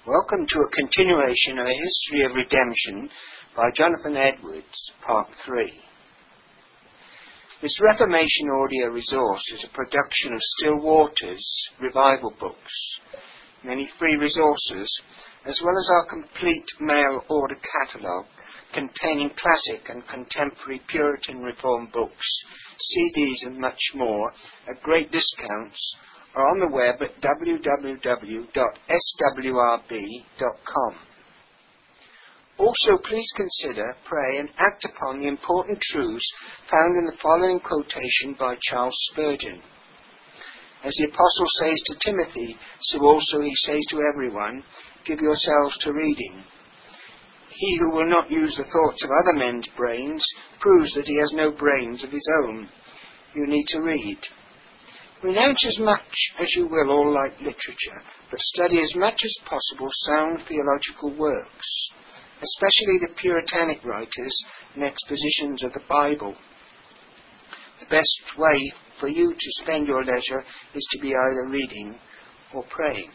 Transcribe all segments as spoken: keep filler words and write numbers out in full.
Welcome to a continuation of A History of Redemption by Jonathan Edwards, Part three. This Reformation audio resource is a production of Still Waters Revival Books, many free resources, as well as our complete mail order catalogue containing classic and contemporary Puritan Reform books, C Ds and much more at great discounts, are on the web at w w w dot s w r b dot com. Also, please consider, pray, and act upon the important truths found in the following quotation by Charles Spurgeon. As the Apostle says to Timothy, so also he says to everyone, give yourselves to reading. He who will not use the thoughts of other men's brains proves that he has no brains of his own. You need to read. Renounce as much as you will all light literature, but study as much as possible sound theological works, especially the Puritanic writers and expositions of the Bible. The best way for you to spend your leisure is to be either reading or praying.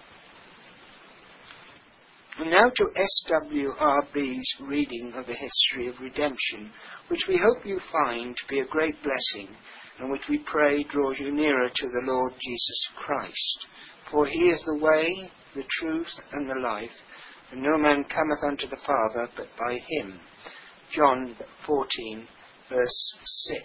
And now to S W R B's reading of the History of Redemption, which we hope you find to be a great blessing, and which we pray draws you nearer to the Lord Jesus Christ. For he is the way, the truth, and the life, and no man cometh unto the Father but by him. John fourteen, verse six.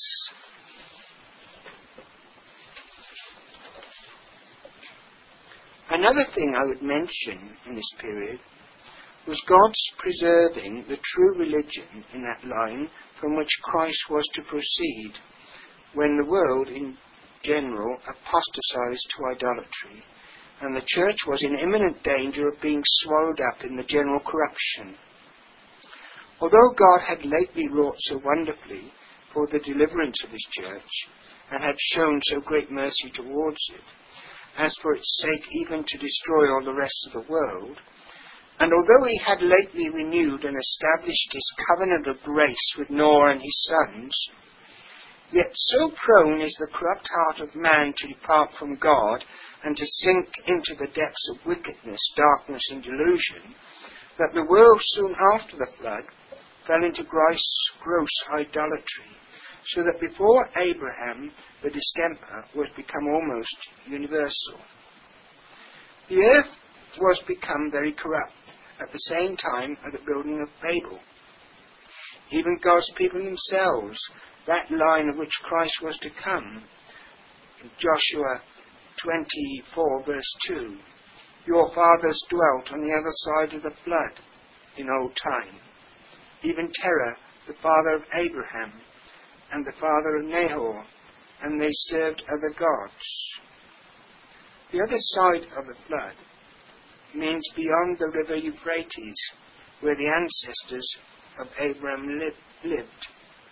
Another thing I would mention in this period was God's preserving the true religion in that line from which Christ was to proceed, when the world in general apostatized to idolatry, and the church was in imminent danger of being swallowed up in the general corruption. Although God had lately wrought so wonderfully for the deliverance of his church, and had shown so great mercy towards it, as for its sake even to destroy all the rest of the world, and although he had lately renewed and established his covenant of grace with Noah and his sons, yet so prone is the corrupt heart of man to depart from God and to sink into the depths of wickedness, darkness, and delusion, that the world soon after the flood fell into gross, gross idolatry, so that before Abraham the distemper was become almost universal. The earth was become very corrupt at the same time of the building of Babel. Even God's people themselves, that line of which Christ was to come. Joshua twenty-four, verse two. Your fathers dwelt on the other side of the flood in old time. Even Terah, the father of Abraham, and the father of Nahor, and they served other gods. The other side of the flood means beyond the river Euphrates, where the ancestors of Abraham li- lived.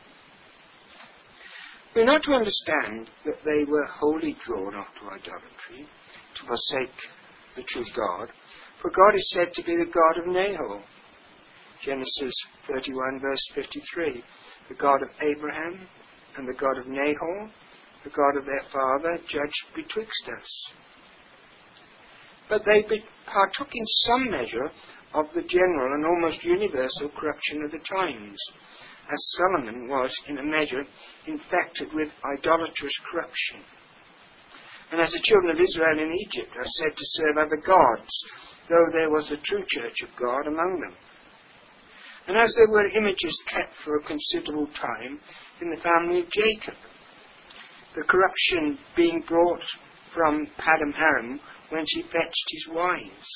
We are not to understand that they were wholly drawn off to idolatry, to forsake the true God, for God is said to be the God of Nahor. Genesis thirty-one, verse fifty-three. The God of Abraham and the God of Nahor, the God of their father, judged betwixt us. But they be- partook in some measure of the general and almost universal corruption of the times, as Solomon was in a measure infected with idolatrous corruption. And as the children of Israel in Egypt are said to serve other gods, though there was a true church of God among them. And as there were images kept for a considerable time in the family of Jacob, the corruption being brought from Padam Aram when she fetched his wives.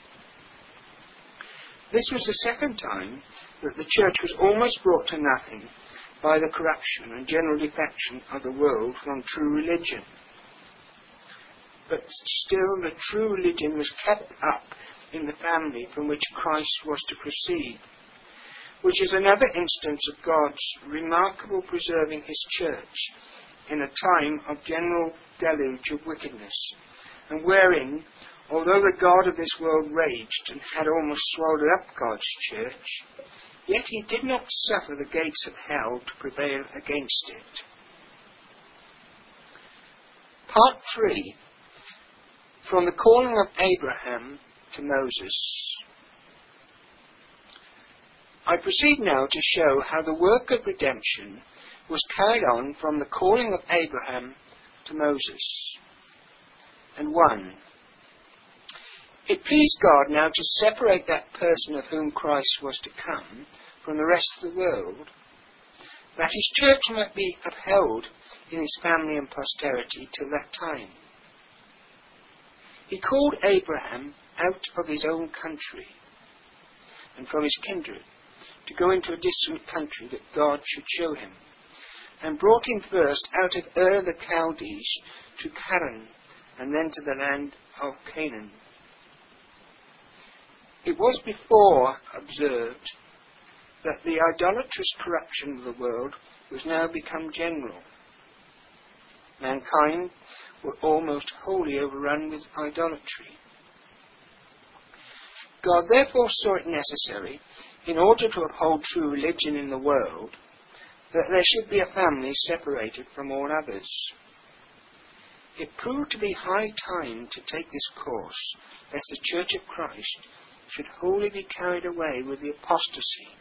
This was the second time that the church was almost brought to nothing by the corruption and general defection of the world from true religion. But still the true religion was kept up in the family from which Christ was to proceed, which is another instance of God's remarkable preserving his church in a time of general deluge of wickedness, and wherein, although the God of this world raged and had almost swallowed up God's church, yet he did not suffer the gates of hell to prevail against it. Part three. From the calling of Abraham to to Moses. I proceed now to show how the work of redemption was carried on from the calling of Abraham to Moses. And one, it pleased God now to separate that person of whom Christ was to come from the rest of the world, that his church might be upheld in his family and posterity till that time. He called Abraham out of his own country and from his kindred to go into a distant country that God should show him, and brought him first out of Ur the Chaldees to Haran, and then to the land of Canaan. It was before observed that the idolatrous corruption of the world was now become general. Mankind were almost wholly overrun with idolatry. God therefore saw it necessary, in order to uphold true religion in the world, that there should be a family separated from all others. It proved to be high time to take this course, lest the Church of Christ should wholly be carried away with the apostasy.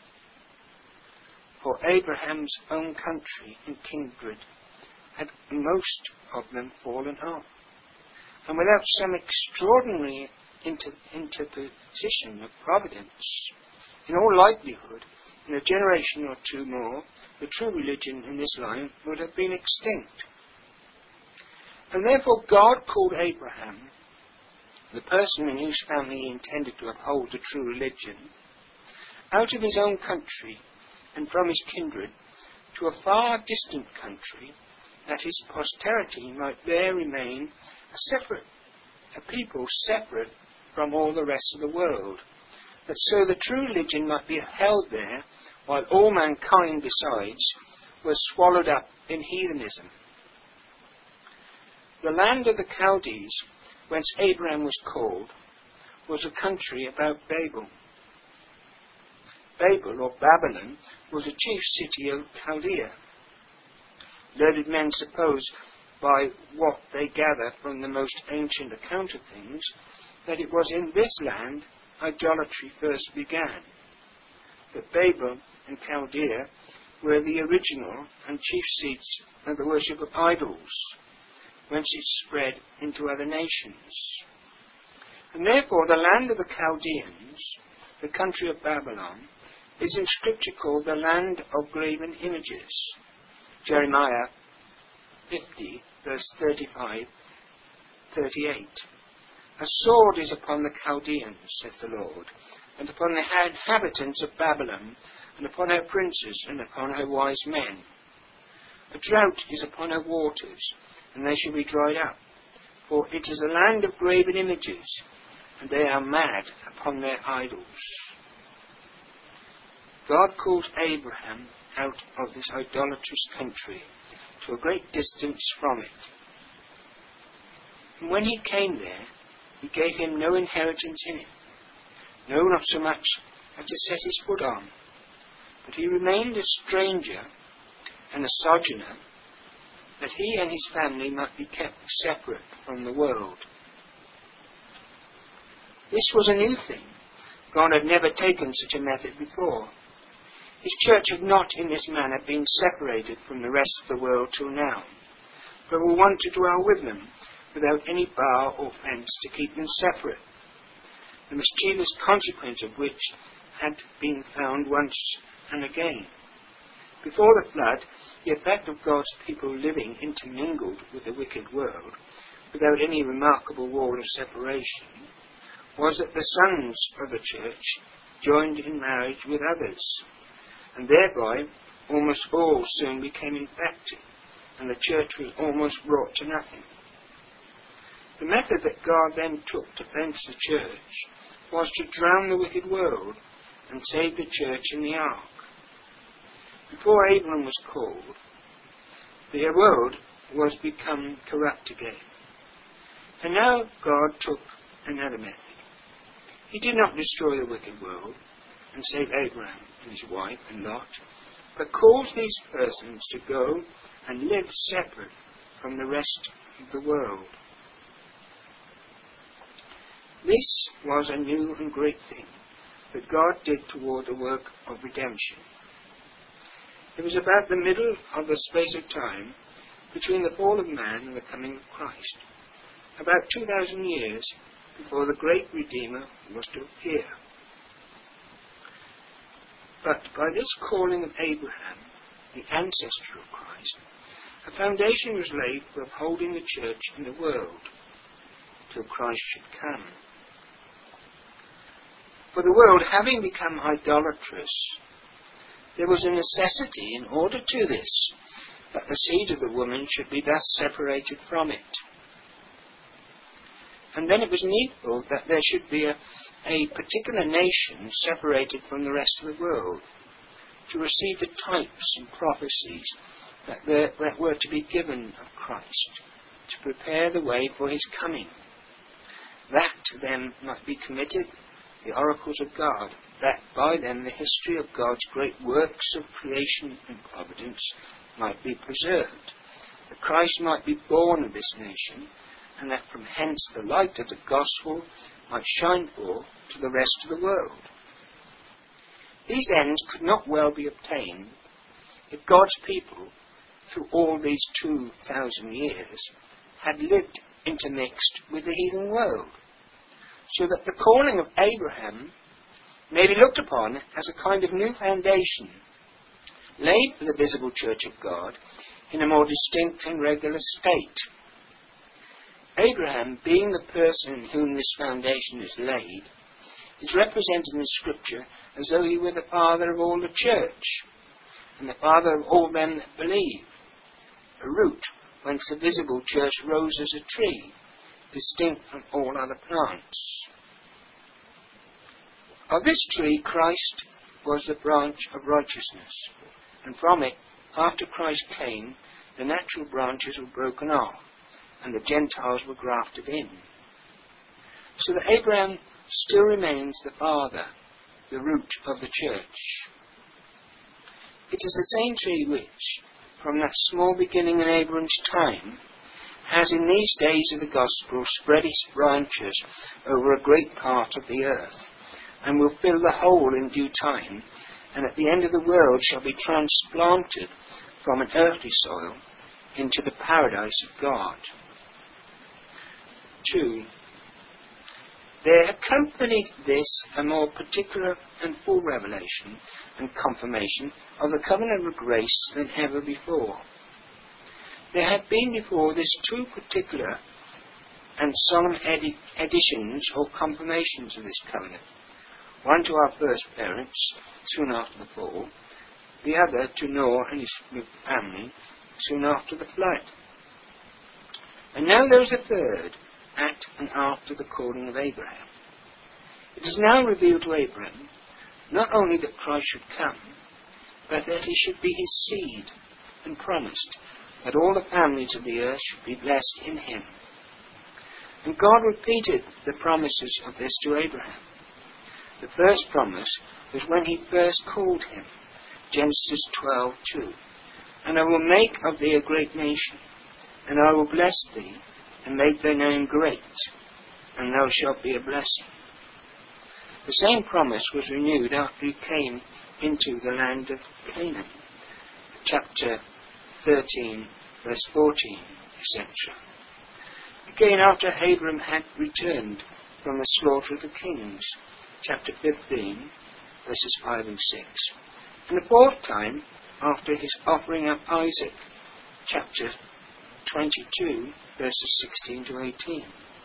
For Abraham's own country and kindred had most of them fallen off, and without some extraordinary inter- interposition of providence, in all likelihood, in a generation or two more, the true religion in this line would have been extinct. And therefore God called Abraham, the person in whose family he intended to uphold the true religion, out of his own country and from his kindred to a far distant country, that his posterity might there remain a separate, a people separate from all the rest of the world, that so the true religion might be held there, while all mankind besides was swallowed up in heathenism. The land of the Chaldees, whence Abraham was called, was a country about Babel. Babel, or Babylon, was a chief city of Chaldea. Learned men suppose, by what they gather from the most ancient account of things, that it was in this land idolatry first began. That Babel and Chaldea were the original and chief seats of the worship of idols, whence it spread into other nations. And therefore the land of the Chaldeans, the country of Babylon, is in Scripture called the land of graven images. Jeremiah fifty, verse thirty-five, thirty-eight. A sword is upon the Chaldeans, saith the Lord, and upon the inhabitants of Babylon, and upon her princes, and upon her wise men. A drought is upon her waters, and they shall be dried up. For it is a land of graven images, and they are mad upon their idols. God calls Abraham out of this idolatrous country, to a great distance from it. And when he came there, he gave him no inheritance in it, no, not so much as to set his foot on, but he remained a stranger and a sojourner, that he and his family might be kept separate from the world. This was a new thing. God had never taken such a method before. His church had not in this manner been separated from the rest of the world till now, but were wont to dwell with them, without any bar or fence to keep them separate, the mischievous consequence of which had been found once and again. Before the flood, the effect of God's people living intermingled with the wicked world, without any remarkable wall of separation, was that the sons of the church joined in marriage with others, and thereby almost all soon became infected, and the church was almost brought to nothing. The method that God then took to fence the church was to drown the wicked world and save the church in the ark. Before Abram was called, the world was become corrupt again. And now God took another method. He did not destroy the wicked world and save Abraham and his wife and Lot, but caused these persons to go and live separate from the rest of the world. This was a new and great thing that God did toward the work of redemption. It was about the middle of the space of time between the fall of man and the coming of Christ, about two thousand years before the great Redeemer was to appear. But by this calling of Abraham, the ancestor of Christ, a foundation was laid for upholding the church in the world till Christ should come. For the world having become idolatrous, there was a necessity in order to this, that the seed of the woman should be thus separated from it. And then it was needful that there should be a, a particular nation separated from the rest of the world, to receive the types and prophecies that, there, that were to be given of Christ, to prepare the way for his coming. That to them might be committed the oracles of God, that by them the history of God's great works of creation and providence might be preserved, that Christ might be born of this nation, and that from hence the light of the gospel might shine forth to the rest of the world. These ends could not well be obtained if God's people, through all these two thousand years, had lived intermixed with the heathen world, so that the calling of Abraham may be looked upon as a kind of new foundation laid for the visible church of God in a more distinct and regular state. Abraham, being the person in whom this foundation is laid, is represented in Scripture as though he were the father of all the church, and the father of all them that believe, a root whence the visible church rose as a tree, distinct from all other plants. Of this tree Christ was the branch of righteousness, and from it, after Christ came, the natural branches were broken off, and the Gentiles were grafted in. So that Abraham still remains the father, the root of the church. It is the same tree which, from that small beginning in Abraham's time, has in these days of the gospel spread its branches over a great part of the earth, and will fill the whole in due time, and at the end of the world shall be transplanted from an earthly soil into the paradise of God. Two. There accompanied this a more particular and full revelation and confirmation of the covenant of grace than ever before. There had been before this two particular and solemn edi- additions or confirmations of this covenant. One to our first parents, soon after the fall, the other to Noah and his family, soon after the flood. And now there is a third, at and after the calling of Abraham. It is now revealed to Abraham, not only that Christ should come, but that he should be his seed, and promised that all the families of the earth should be blessed in him. And God repeated the promises of this to Abraham. The first promise was when he first called him, Genesis twelve two, and I will make of thee a great nation, and I will bless thee, and make thy name great, and thou shalt be a blessing. The same promise was renewed after he came into the land of Canaan, chapter thirteen, verse fourteen, et cetera. Again, after Abram had returned from the slaughter of the kings, chapter fifteen, verses five and six. And the fourth time, after his offering up Isaac, chapter twenty-two, verses sixteen to eighteen.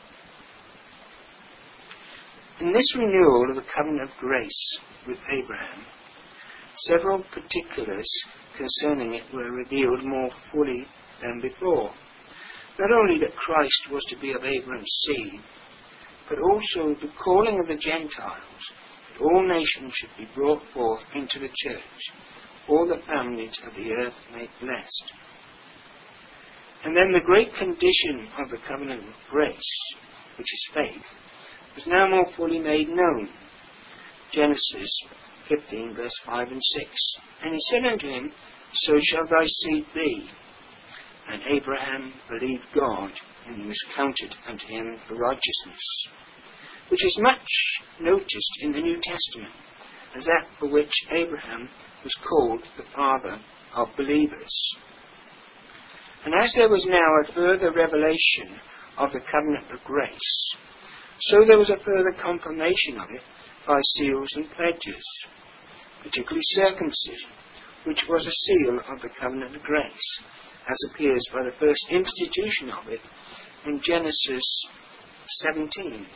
In this renewal of the covenant of grace with Abraham, several particulars concerning it were revealed more fully than before. Not only that Christ was to be of Abraham's seed, but also the calling of the Gentiles, that all nations should be brought forth into the church, all the families of the earth made blessed. And then the great condition of the covenant of grace, which is faith, was now more fully made known. Genesis fifteen, verse five and six. And he said unto him, So shall thy seed be. And Abraham believed God, and he was counted unto him for righteousness. which is much noticed in the New Testament as that for which Abraham was called the father of believers. And as there was now a further revelation of the covenant of grace, so there was a further confirmation of it by seals and pledges, particularly circumcision, which was a seal of the covenant of grace, as appears by the first institution of it in Genesis seventeen.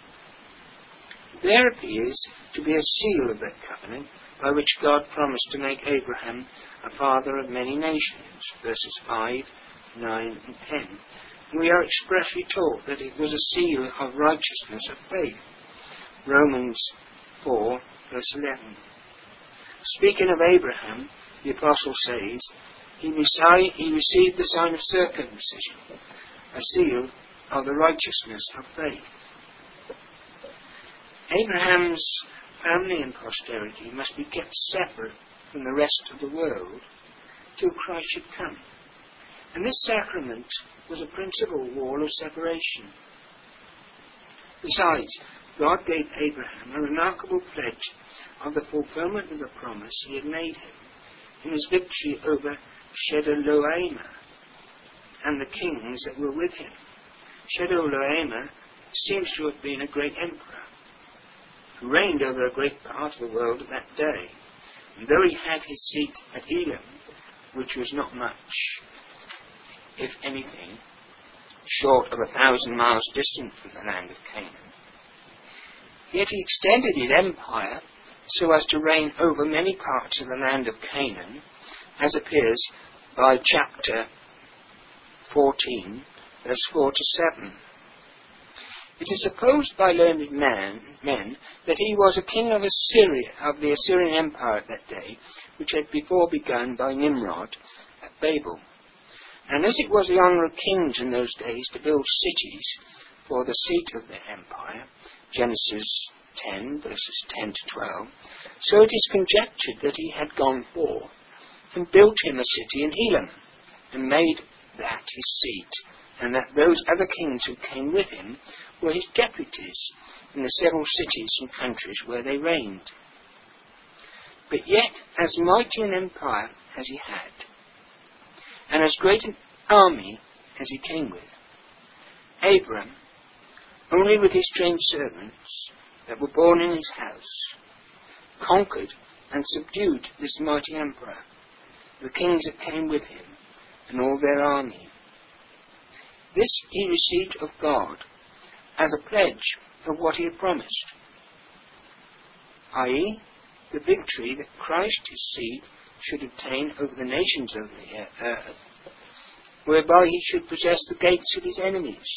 There appears to be a seal of that covenant by which God promised to make Abraham a father of many nations, verses five, nine and ten. We are expressly taught that it was a seal of righteousness of faith, Romans four, verse eleven. Speaking of Abraham, the Apostle says, he, reci- he received the sign of circumcision, a seal of the righteousness of faith. Abraham's family and posterity must be kept separate from the rest of the world till Christ should come. And this sacrament was a principal wall of separation. Besides, God gave Abraham a remarkable pledge of the fulfillment of the promise he had made him in his victory over Chedorlaomer and the kings that were with him. Chedorlaomer seems to have been a great emperor who reigned over a great part of the world at that day. And though he had his seat at Elam, which was not much, if anything, short of a thousand miles distant from the land of Canaan, yet he extended his empire so as to reign over many parts of the land of Canaan, as appears by chapter fourteen, verse four to seven. It is supposed by learned man, men that he was a king of Assyria, of the Assyrian Empire at that day, which had before begun by Nimrod at Babel. And as it was the honour of kings in those days to build cities for the seat of their empire, Genesis ten, verses ten to twelve, so it is conjectured that he had gone forth and built him a city in Elam, and made that his seat, and that those other kings who came with him were his deputies in the several cities and countries where they reigned. But yet, as mighty an empire as he had, and as great an army as he came with, Abram, only with his trained servants that were born in his house, conquered and subdued this mighty emperor, the kings that came with him, and all their army. This he received of God as a pledge of what he had promised, that is, the victory that Christ, his seed, should obtain over the nations of the earth, whereby he should possess the gates of his enemies.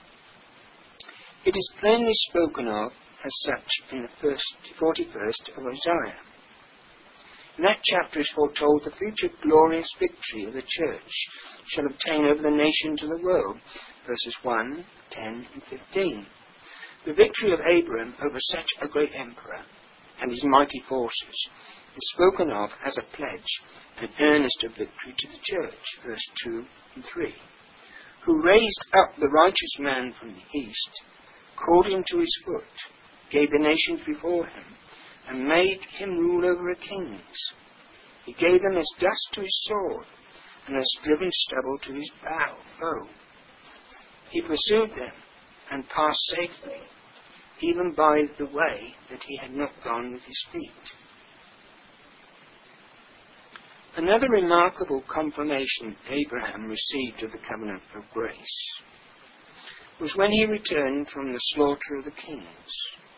It is plainly spoken of as such in the first, forty-first of Isaiah. In that chapter is foretold the future glorious victory of the church shall obtain over the nations of the world, verses one, ten and fifteen. The victory of Abram over such a great emperor and his mighty forces is spoken of as a pledge and earnest of victory to the church, verse two and three, who raised up the righteous man from the east, called him to his foot, gave the nations before him, and made him rule over the kings. He gave them as dust to his sword, and as driven stubble to his bow, foe. He pursued them, and passed safely, even by the way that he had not gone with his feet. Another remarkable confirmation Abraham received of the covenant of grace was when he returned from the slaughter of the kings,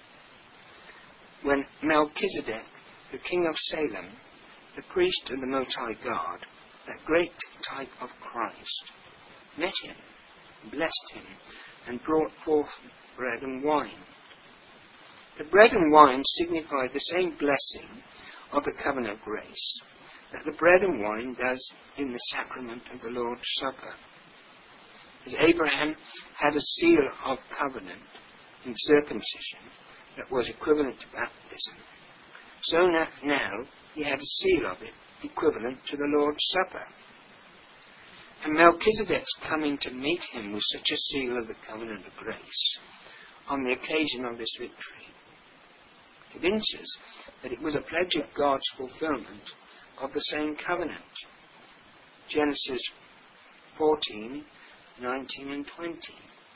when Melchizedek, the king of Salem, the priest of the Most High God, that great type of Christ, met him, blessed him, and brought forth bread and wine. The bread and wine signified the same blessing of the covenant of grace that the bread and wine does in the sacrament of the Lord's Supper. As Abraham had a seal of covenant in circumcision that was equivalent to baptism, so now he had a seal of it equivalent to the Lord's Supper. And Melchizedek's coming to meet him with such a seal of the covenant of grace on the occasion of this victory, evinces that it was a pledge of God's fulfillment of the same covenant. Genesis fourteen, nineteen and twenty.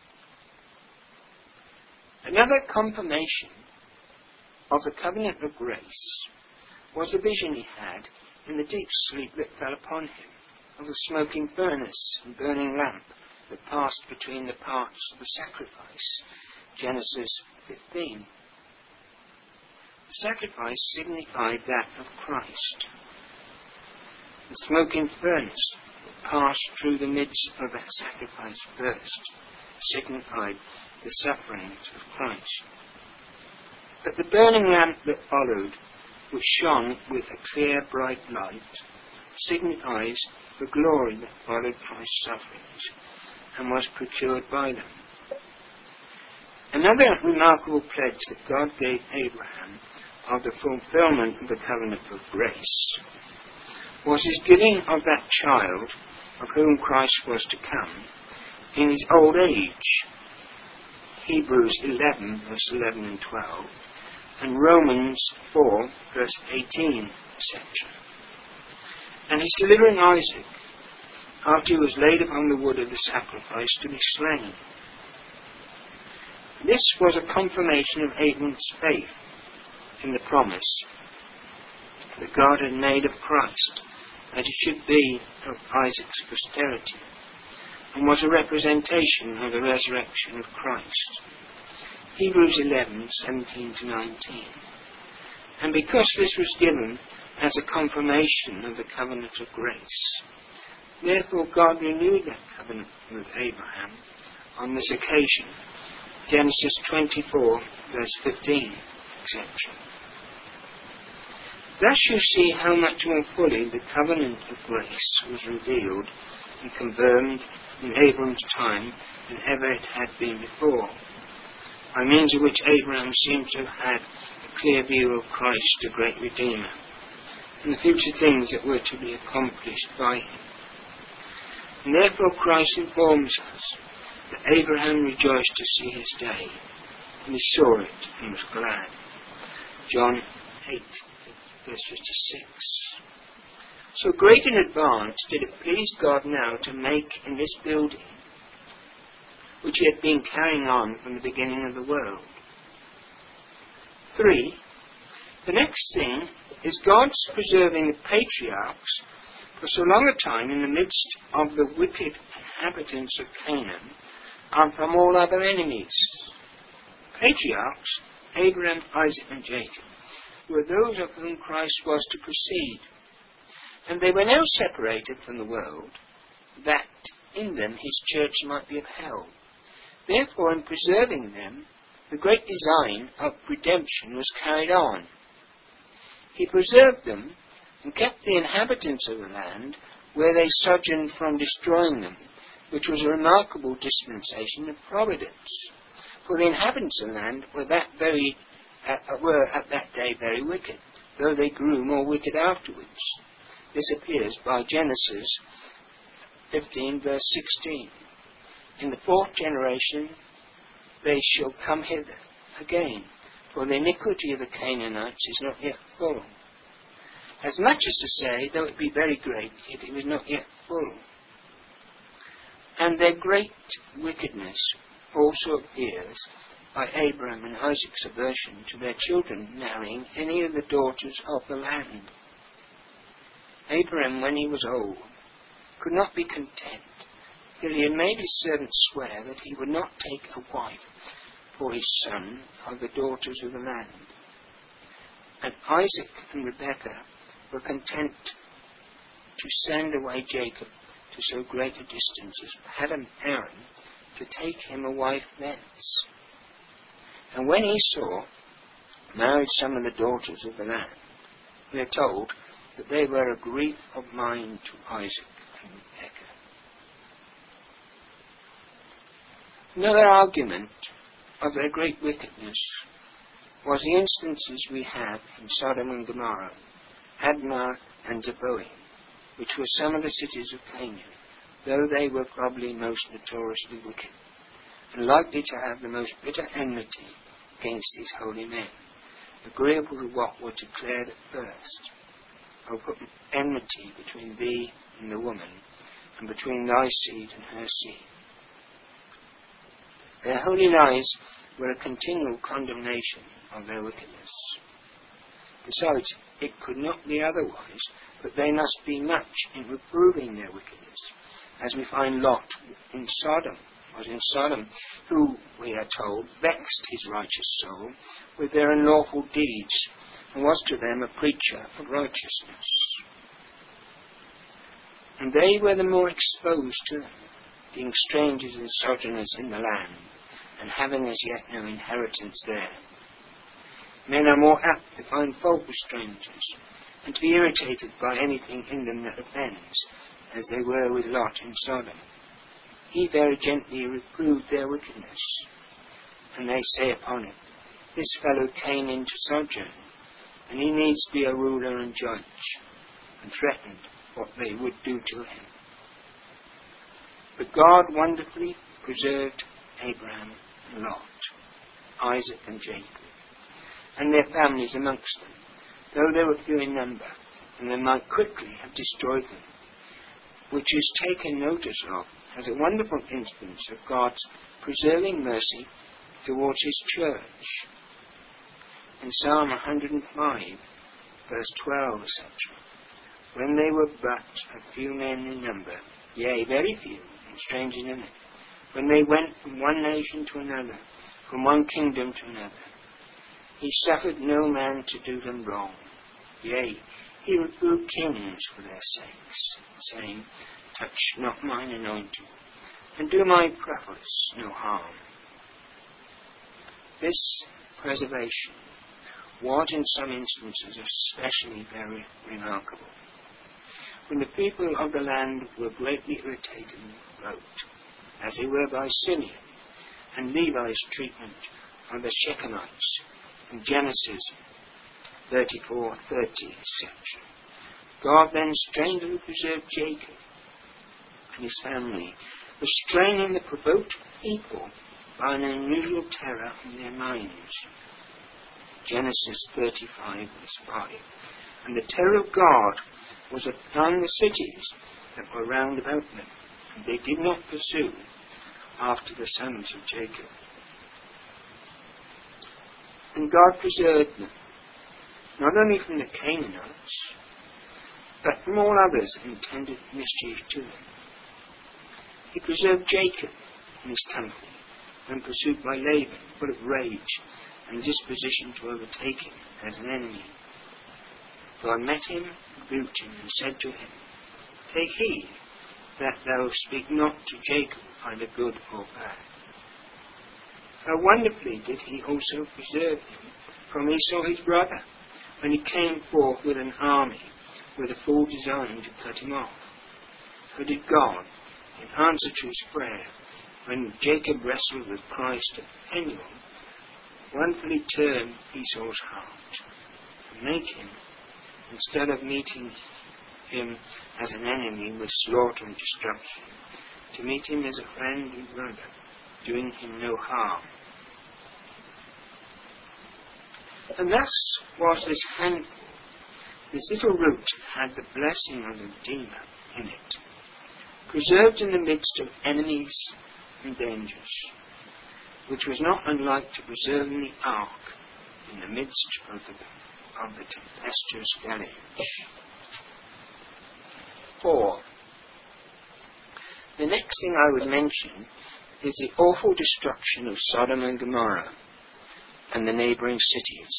Another confirmation of the covenant of grace was the vision he had in the deep sleep that fell upon him, of the smoking furnace and burning lamp that passed between the parts of the sacrifice. Genesis fifteen. The sacrifice signified that of Christ. The smoking furnace that passed through the midst of that sacrifice first signified the sufferings of Christ. But the burning lamp that followed, which shone with a clear, bright light, signifies the glory that followed Christ's sufferings and was procured by them. Another remarkable pledge that God gave Abraham of the fulfillment of the covenant of grace was his giving of that child of whom Christ was to come in his old age. Hebrews eleven, verse eleven and twelve, and Romans four, verse eighteen, et cetera. And his delivering Isaac, after he was laid upon the wood of the sacrifice to be slain. This was a confirmation of Abraham's faith in the promise that God had made of Christ, that he should be of Isaac's posterity, and was a representation of the resurrection of Christ. Hebrews eleven, seventeen to nineteen. And because this was given as a confirmation of the covenant of grace, therefore God renewed that covenant with Abraham on this occasion. Genesis twenty-four, verse fifteen, et cetera. Thus you see how much more fully the covenant of grace was revealed and confirmed in Abraham's time than ever it had been before, by means of which Abraham seems to have had a clear view of Christ, the great Redeemer, and the future things that were to be accomplished by him. And therefore Christ informs us that Abraham rejoiced to see his day, and he saw it and was glad. John eight, verse fifty-six. So great in advance did it please God now to make in this building, which he had been carrying on from the beginning of the world. Three, the next thing is God's preserving the patriarchs for so long a time in the midst of the wicked inhabitants of Canaan and from all other enemies. Patriarchs, Abraham, Isaac and Jacob, were those of whom Christ was to proceed, and they were now separated from the world, that in them his church might be upheld. Therefore, in preserving them, the great design of redemption was carried on. He preserved them and kept the inhabitants of the land where they sojourned from destroying them, which was a remarkable dispensation of providence. For the inhabitants of the land were that very uh, were at that day very wicked, though they grew more wicked afterwards. This appears by Genesis fifteen, verse sixteen. In the fourth generation they shall come hither again, for the iniquity of the Canaanites is not yet full. As much as to say, though it be very great, yet it is not yet full. And their great wickedness also appears by Abraham and Isaac's aversion to their children marrying any of the daughters of the land. Abraham, when he was old, could not be content till he had made his servants swear that he would not take a wife for his son of the daughters of the land. And Isaac and Rebekah were content to send away Jacob to so great a distance as Paddan Aram to take him a wife thence. And when Esau married some of the daughters of the land, we are told that they were a grief of mind to Isaac and Rebekah. Another argument of their great wickedness was the instances we have in Sodom and Gomorrah, Admah and Zeboim, which were some of the cities of Canaan, though they were probably most notoriously wicked, and likely to have the most bitter enmity against these holy men, agreeable to what were declared at first. I will put enmity between thee and the woman, and between thy seed and her seed. Their holy lies were a continual condemnation of their wickedness. Besides, it could not be otherwise, but they must be much in reproving their wickedness, as we find Lot in Sodom, was in Sodom, who, we are told, vexed his righteous soul with their unlawful deeds, and was to them a preacher of righteousness. And they were the more exposed to them, being strangers and sojourners in the land, and having as yet no inheritance there. Men are more apt to find fault with strangers, and to be irritated by anything in them that offends, as they were with Lot in Sodom. He very gently reproved their wickedness, and they say upon it, This fellow came into sojourn, and he needs to be a ruler and judge, and threatened what they would do to him. But God wonderfully preserved Abraham and Lot, Isaac and Jacob, and their families amongst them, though they were few in number, and they might quickly have destroyed them, which is taken notice of as a wonderful instance of God's preserving mercy towards his church. In Psalm one hundred five, verse twelve, et cetera, when they were but a few men in number, yea, very few, and strangers in it, when they went from one nation to another, from one kingdom to another, he suffered no man to do them wrong. Yea, he reproved kings for their sakes, saying, Touch not mine anointed, and do my prophets no harm. This preservation was in some instances especially very remarkable. When the people of the land were greatly irritated and provoked, as they were by Simeon and Levi's treatment of the Shechemites in Genesis thirty-four thirty, et cetera, God then strangely preserved Jacob and his family, restraining the provoked people by an unusual terror in their minds. Genesis thirty-five, verse five. And the terror of God was upon the cities that were round about them, and they did not pursue after the sons of Jacob. And God preserved them, not only from the Canaanites, but from all others who intended mischief to them. He preserved Jacob and his company when pursued by Laban, full of rage and disposition to overtake him as an enemy. God met him, rebuked him, and said to him, Take heed that thou speak not to Jacob either good or bad. How wonderfully did he also preserve him from Esau his brother, when he came forth with an army with a full design to cut him off. How did God, in answer to his prayer, when Jacob wrestled with Christ at Peniel, wonderfully turn Esau's heart, and make him, instead of meeting him as an enemy with slaughter and destruction, to meet him as a friend and brother, doing him no harm. And thus was this handful, this little root had the blessing of the Redeemer in it, preserved in the midst of enemies and dangers, which was not unlike to preserving the ark in the midst of the, of the tempestuous deluge. Four. The next thing I would mention is the awful destruction of Sodom and Gomorrah and the neighbouring cities.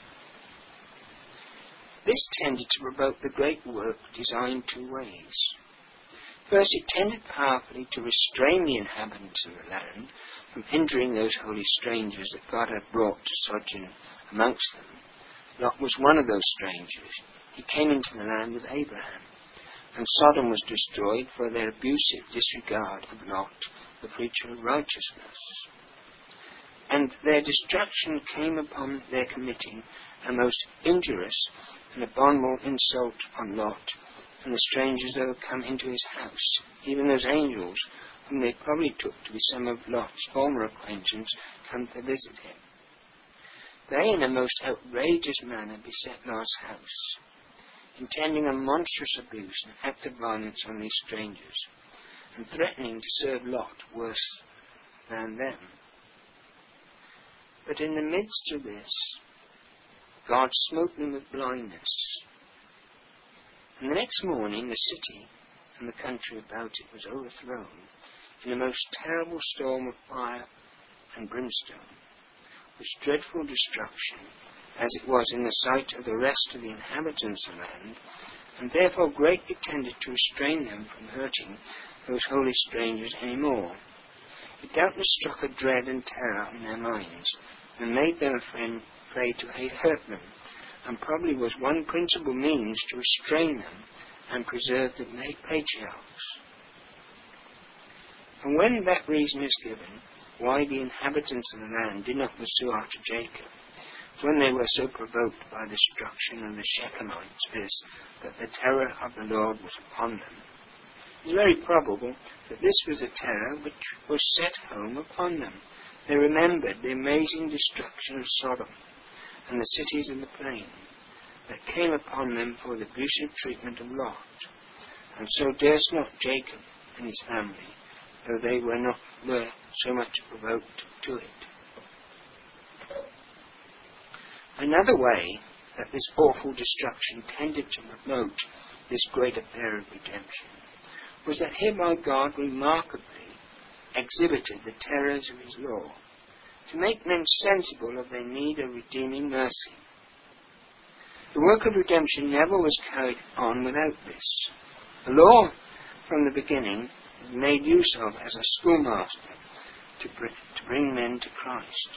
This tended to provoke the great work designed two ways. First, it tended powerfully to restrain the inhabitants of the land from hindering those holy strangers that God had brought to sojourn amongst them. Lot was one of those strangers. He came into the land with Abraham, and Sodom was destroyed for their abusive disregard of Lot, the preacher of righteousness. And their destruction came upon their committing a most injurious and abominable insult on Lot and the strangers that had come into his house, even those angels whom they probably took to be some of Lot's former acquaintance, come to visit him. They, in a most outrageous manner, beset Lot's house, intending a monstrous abuse and act of violence on these strangers, and threatening to serve Lot worse than them. But in the midst of this, God smote them with blindness. And the next morning the city and the country about it was overthrown in a most terrible storm of fire and brimstone, which dreadful destruction, as it was in the sight of the rest of the inhabitants of the land, and therefore greatly tended to restrain them from hurting those holy strangers any more. It doubtless struck a dread and terror in their minds, and made them afraid to hurt them, and probably was one principal means to restrain them and preserve the patriarchs. And when that reason is given why the inhabitants of the land did not pursue after Jacob, when they were so provoked by the destruction of the Shechemites, viz., that the terror of the Lord was upon them, it is very probable that this was a terror which was set home upon them. They remembered the amazing destruction of Sodom and the cities of the plain that came upon them for the abusive treatment of Lot, and so durst not Jacob and his family, though they were not were so much provoked to it. Another way that this awful destruction tended to promote this great affair of redemption was that hereby God remarkably exhibited the terrors of his law, to make men sensible of their need of redeeming mercy. The work of redemption never was carried on without this. The law, from the beginning, is made use of as a schoolmaster to, br- to bring men to Christ.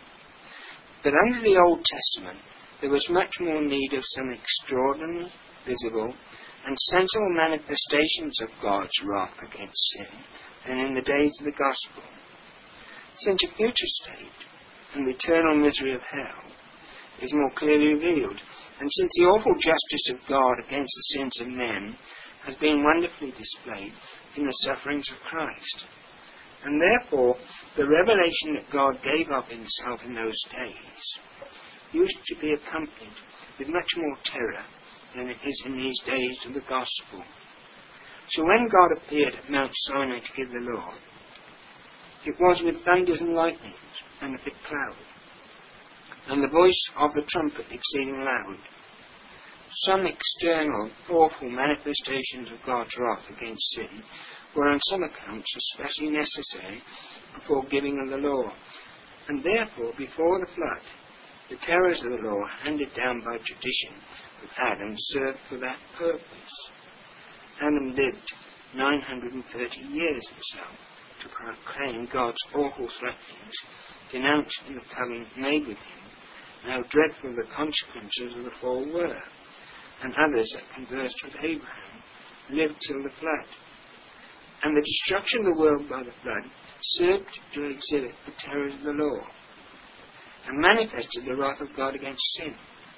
But under the Old Testament, there was much more need of some extraordinary, visible, and sensible manifestations of God's wrath against sin than in the days of the Gospel. Since a future state and the eternal misery of hell is more clearly revealed, and since the awful justice of God against the sins of men has been wonderfully displayed in the sufferings of Christ, and therefore the revelation that God gave of himself in those days used to be accompanied with much more terror than it is in these days of the Gospel. So when God appeared at Mount Sinai to give the law, it was with thunders and lightnings and a thick cloud, and the voice of the trumpet exceeding loud. Some external, awful manifestations of God's wrath against sin were on some accounts especially necessary before giving of the law, and therefore before the flood, the terrors of the law handed down by tradition of Adam served for that purpose. Adam lived nine hundred thirty years or so to proclaim God's awful threatenings, denounced in the covenant made with him, and how dreadful the consequences of the fall were, and others that conversed with Abraham lived till the flood. And the destruction of the world by the flood served to exhibit the terrors of the law, and manifested the wrath of God against sin,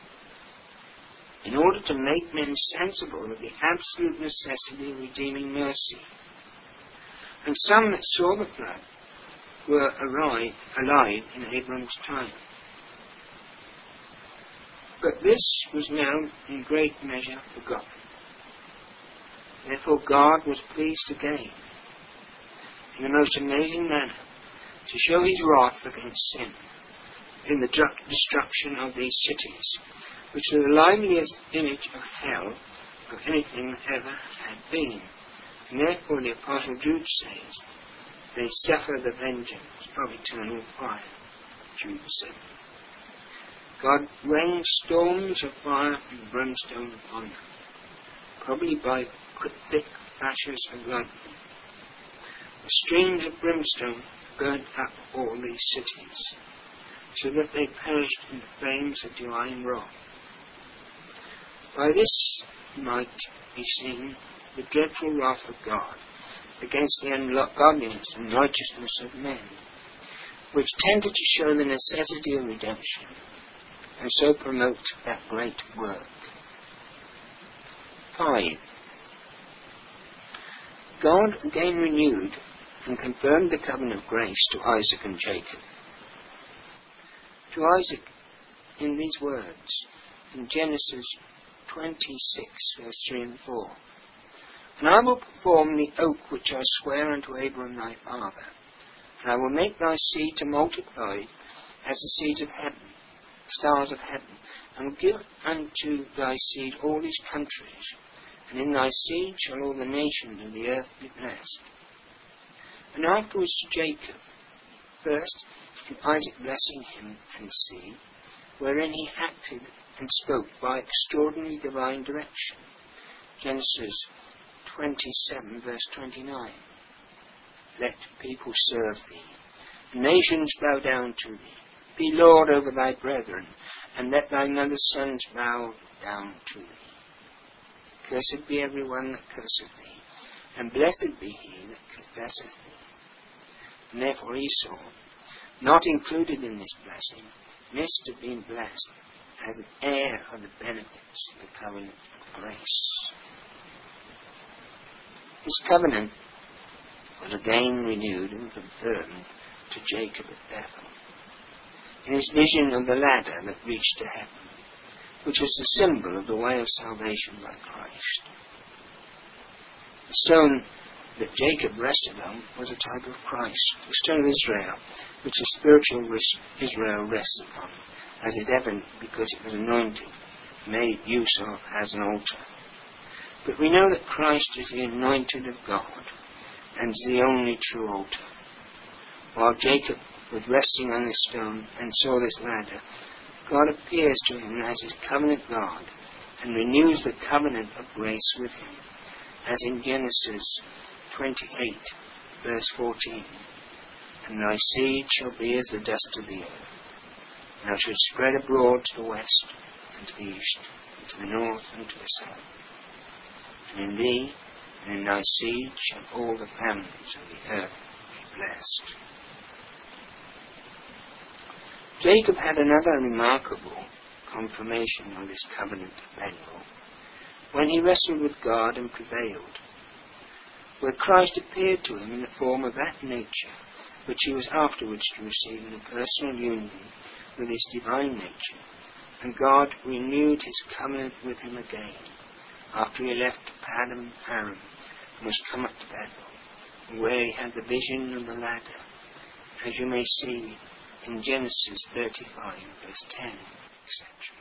in order to make men sensible of the absolute necessity of redeeming mercy. And some that saw the flood were alive, alive in Abram's time. But this was now in great measure forgotten. Therefore God was pleased again, in the most amazing manner, to show his wrath against sin in the destruction of these cities, which are the liveliest image of hell of anything that ever had been. And therefore the Apostle Jude says, they suffer the vengeance of eternal fire. Jude said. God rained storms of fire and brimstone upon them, probably by thick flashes of lightning. The streams of brimstone burnt up all these cities, so that they perished in the flames of divine wrath. By this might be seen the dreadful wrath of God against the ungodliness and righteousness of men, which tended to show the necessity of redemption, and so promote that great work. five. God again renewed and confirmed the covenant of grace to Isaac and Jacob. To Isaac, in these words, in Genesis twenty-six, verse three and four, "And I will perform the oath which I swear unto Abraham thy father, and I will make thy seed to multiply as the seeds of heaven, stars of heaven, and will give unto thy seed all these countries, and in thy seed shall all the nations of the earth be blessed." And afterwards to Jacob, first in Isaac blessing him and his seed, wherein he acted and spoke by extraordinary divine direction. Genesis twenty-seven, verse twenty-nine. "Let people serve thee, and nations bow down to thee. Be Lord over thy brethren, and let thy mother's sons bow down to thee. Cursed be every one that curseth thee, and blessed be he that confesseth thee." And therefore Esau, not included in this blessing, missed have been blessed as an heir of the benefits of the covenant of grace. This covenant was again renewed and confirmed to Jacob at Bethel, in his vision of the ladder that reached to heaven, which is the symbol of the way of salvation by Christ. The stone that Jacob rested on was a type of Christ, the stone of Israel, which the spiritual Israel rests upon, as is evident because it was anointed, made use of as an altar. But we know that Christ is the anointed of God, and is the only true altar. While Jacob was resting on this stone and saw this ladder, God appears to him as his covenant God, and renews the covenant of grace with him, as in Genesis twenty-eight, verse fourteen. "And thy seed shall be as the dust of the earth, and thou shalt spread abroad to the west, and to the east, and to the north, and to the south. And in thee, and in thy seed, shall all the families of the earth be blessed." Jacob had another remarkable confirmation of this covenant of Peniel, when he wrestled with God and prevailed, where Christ appeared to him in the form of that nature which he was afterwards to receive in a personal union with his divine nature, and God renewed his covenant with him again, after he left Paddan Aram and was come up to Bethel, where he had the vision of the ladder, as you may see in Genesis thirty-five, verse ten, et cetera.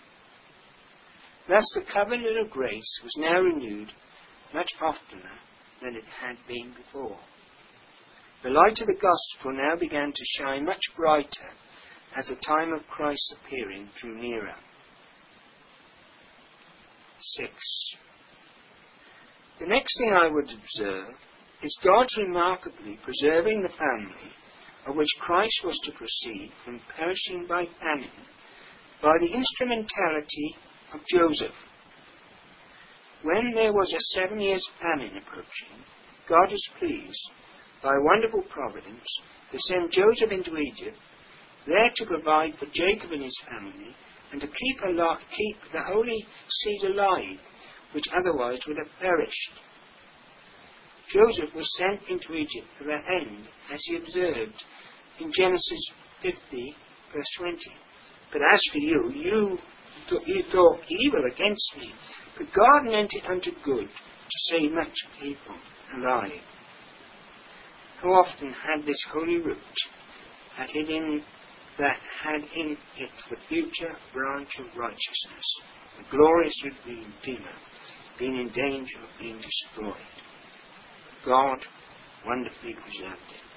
Thus the covenant of grace was now renewed much oftener than it had been before. The light of the gospel now began to shine much brighter as the time of Christ's appearing drew nearer. Six. The next thing I would observe is God's remarkably preserving the family of which Christ was to proceed from perishing by famine by the instrumentality of Joseph. When there was a seven years famine approaching, God was pleased, by wonderful providence, to send Joseph into Egypt, there to provide for Jacob and his family, and to keep, alive, keep the holy seed alive, which otherwise would have perished. Joseph was sent into Egypt for that end, as he observed in Genesis fifty, verse twenty. "But as for you, you, th- you thought evil against me, but God meant it unto good, to save much people alive." How often had this holy root, had it in, that had in it the future branch of righteousness, the glorious Redeemer, been in danger of being destroyed? God wonderfully preserved it.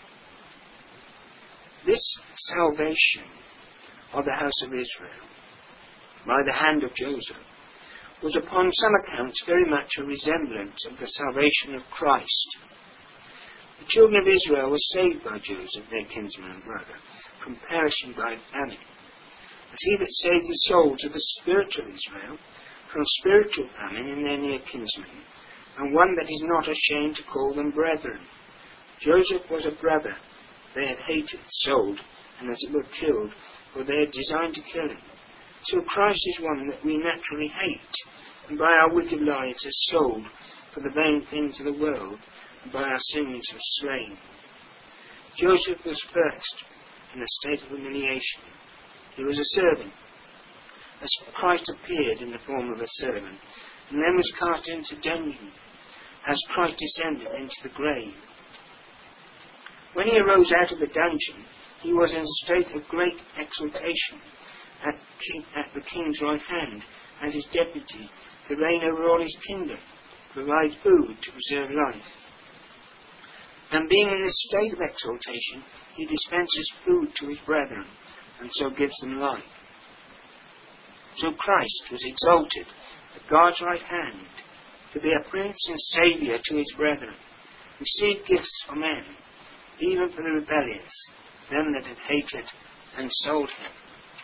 This salvation of the house of Israel, by the hand of Joseph, was upon some accounts very much a resemblance of the salvation of Christ. The children of Israel were saved by Joseph, their kinsman and brother, from perishing by famine, as he that saved the souls of the spiritual Israel from spiritual famine in their near kinsmen, and one that is not ashamed to call them brethren. Joseph was a brother they had hated, sold, and as it were killed, for they had designed to kill him. So Christ is one that we naturally hate, and by our wicked lives are sold for the vain things of the world, and by our sins was slain. Joseph was first in a state of humiliation. He was a servant, as Christ appeared in the form of a servant, and then was cast into dungeon, as Christ descended into the grave. When he arose out of the dungeon, he was in a state of great exultation at, king, at the king's right hand, and his deputy, to reign over all his kingdom, provide food to preserve life. And being in this state of exaltation, he dispenses food to his brethren, and so gives them life. So Christ was exalted at God's right hand, to be a prince and saviour to his brethren, received gifts for men, even for the rebellious, them that had hated and sold him.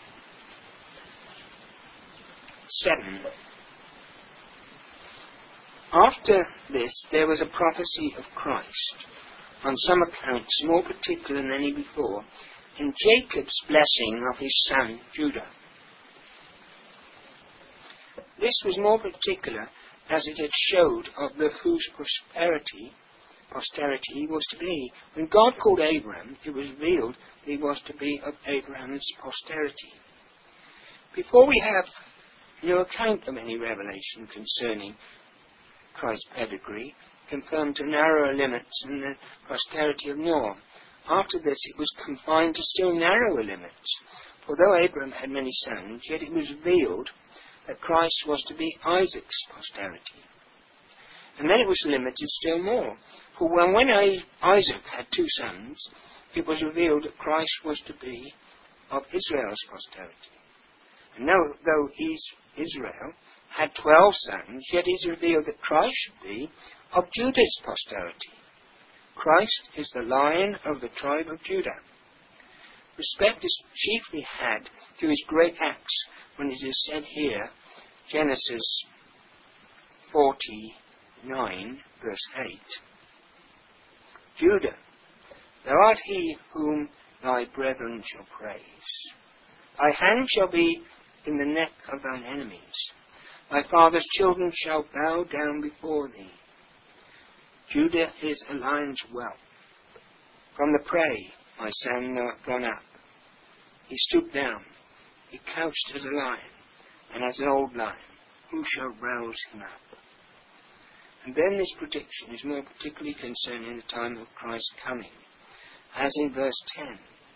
seven. After this there was a prophecy of Christ, on some accounts more particular than any before, in Jacob's blessing of his son Judah. This was more particular as it had showed of the whose prosperity posterity he was to be. When God called Abraham, it was revealed that he was to be of Abraham's posterity. Before we have no account of any revelation concerning Christ's pedigree, confirmed to narrower limits in the posterity of Noah. After this it was confined to still narrower limits. For though Abraham had many sons, yet it was revealed that Christ was to be Isaac's posterity. And then it was limited still more. For when, when Isaac had two sons, it was revealed that Christ was to be of Israel's posterity. And now, though Israel had twelve sons, yet it is revealed that Christ should be of Judah's posterity. Christ is the Lion of the tribe of Judah. Respect is chiefly had to his great acts, when it is said here, Genesis forty-nine, verse eight, Judah, thou art he whom thy brethren shall praise. Thy hand shall be in the neck of thine enemies. Thy father's children shall bow down before thee. Judah is a lion's whelp. From the prey, my son, thou art gone up. He stooped down. He couched as a lion, and as an old lion. Who shall rouse him up? And then this prediction is more particularly concerning the time of Christ's coming, as in verse ten.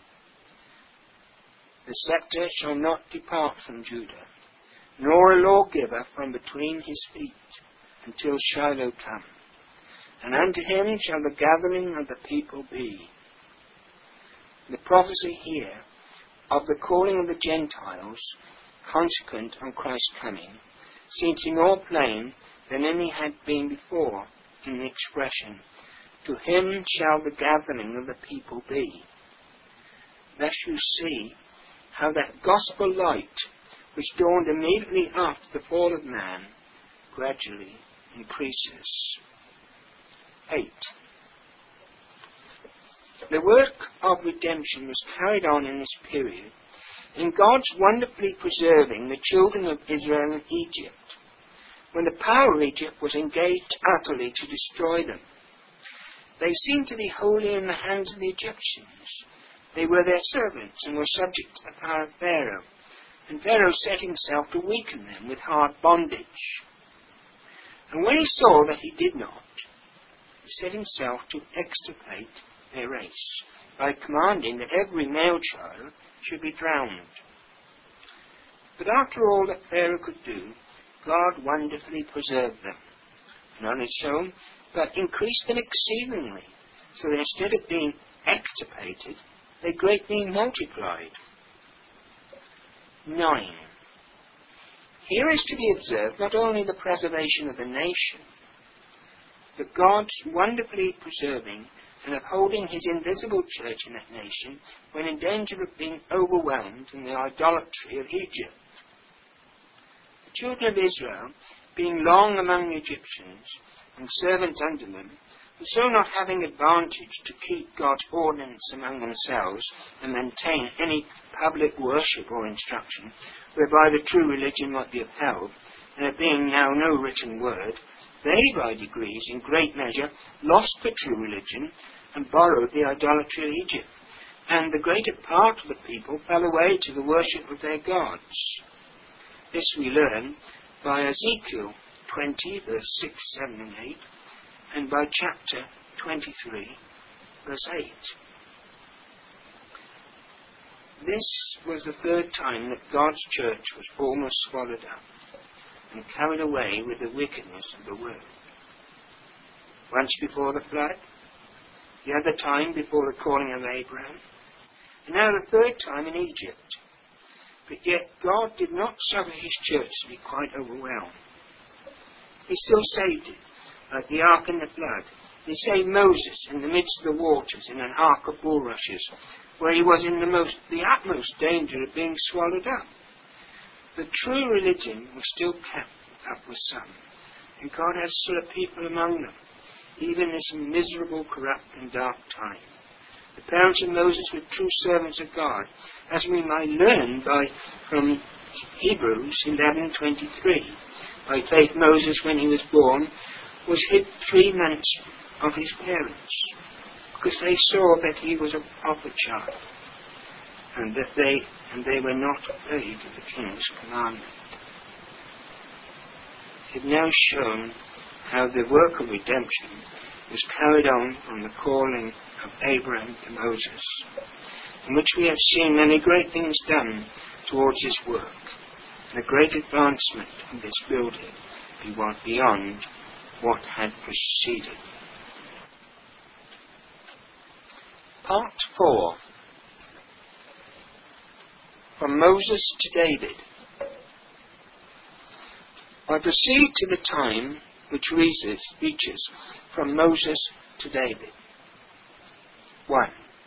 The sceptre shall not depart from Judah, nor a lawgiver from between his feet, until Shiloh come. And unto him shall the gathering of the people be. The prophecy here of the calling of the Gentiles, consequent on Christ's coming, seems more plain than any had been before in the expression, to him shall the gathering of the people be. Thus you see how that gospel light, which dawned immediately after the fall of man, gradually increases. eight. The work of redemption was carried on in this period, in God's wonderfully preserving the children of Israel in Egypt, when the power of Egypt was engaged utterly to destroy them. They seemed to be wholly in the hands of the Egyptians. They were their servants and were subject to the power of Pharaoh, and Pharaoh set himself to weaken them with hard bondage. And when he saw that he did not, he set himself to extirpate their race, by commanding that every male child should be drowned. But after all that Pharaoh could do, God wonderfully preserved them, and not only so, but increased them exceedingly, so that instead of being extirpated, they greatly multiplied. nine. Here is to be observed not only the preservation of the nation, but God's wonderfully preserving and upholding his invisible church in that nation when in danger of being overwhelmed in the idolatry of Egypt. The children of Israel, being long among the Egyptians and servants under them, and so not having advantage to keep God's ordinance among themselves and maintain any public worship or instruction, whereby the true religion might be upheld, and there being now no written word, They, by degrees, in great measure, lost the true religion and borrowed the idolatry of Egypt, and the greater part of the people fell away to the worship of their gods. This we learn by Ezekiel twenty, verse six, seven and eight, and by chapter twenty-three, verse eight. This was the third time that God's church was almost swallowed up and carried away with the wickedness of the world. Once before the flood, the other time before the calling of Abraham, and now the third time in Egypt. But yet God did not suffer his church to be quite overwhelmed. He still saved it, like the ark in the flood. He saved Moses in the midst of the waters in an ark of bulrushes, where he was in the most, the utmost danger of being swallowed up. The true religion was still kept up with some, and God has still a people among them, even this miserable, corrupt and dark time. The parents of Moses were true servants of God, as we might learn by from Hebrews eleven twenty-three. By faith Moses, when he was born, was hid three months of his parents, because they saw that he was a proper child, and that they and they were not afraid of the king's commandment. It now shown how the work of redemption was carried on from the calling of Abraham to Moses, in which we have seen many great things done towards his work, and a great advancement of this building beyond what had preceded. Part four. From Moses to David. I proceed to the time which reaches, reaches from Moses to David. one.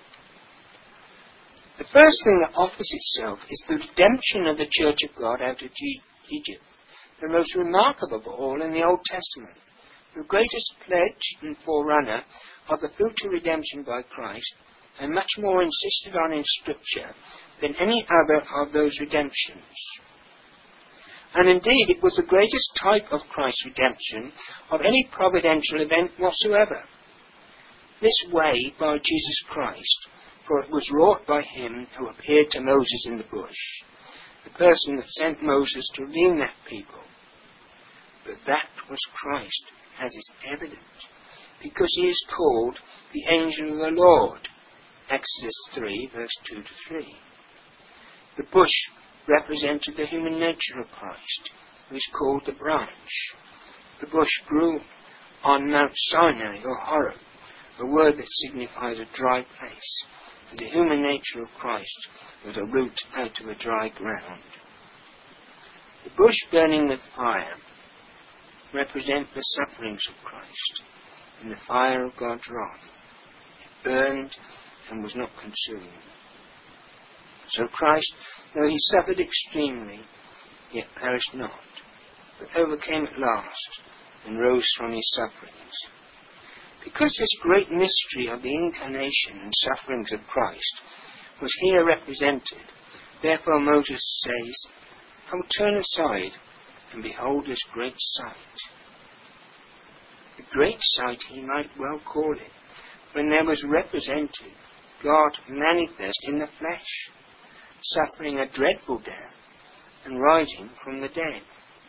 The first thing that offers itself is the redemption of the Church of God out of Egypt, the most remarkable of all in the Old Testament, the greatest pledge and forerunner of the future redemption by Christ, and much more insisted on in Scripture than any other of those redemptions. And indeed it was the greatest type of Christ's redemption of any providential event whatsoever. This way by Jesus Christ, for it was wrought by him who appeared to Moses in the bush, the person that sent Moses to redeem that people. But that was Christ, as is evident, because he is called the angel of the Lord, Exodus three, verse two to three. The bush represented the human nature of Christ, who is called the branch. The bush grew on Mount Sinai or Horeb, a word that signifies a dry place, and the human nature of Christ was a root out of a dry ground. The bush burning with fire represent the sufferings of Christ in the fire of God's wrath. It burned and was not consumed. So Christ, though he suffered extremely, yet perished not, but overcame at last and rose from his sufferings. Because this great mystery of the incarnation and sufferings of Christ was here represented, therefore Moses says, I will turn aside and behold this great sight. The great sight he might well call it, when there was represented God manifest in the flesh, suffering a dreadful death and rising from the dead.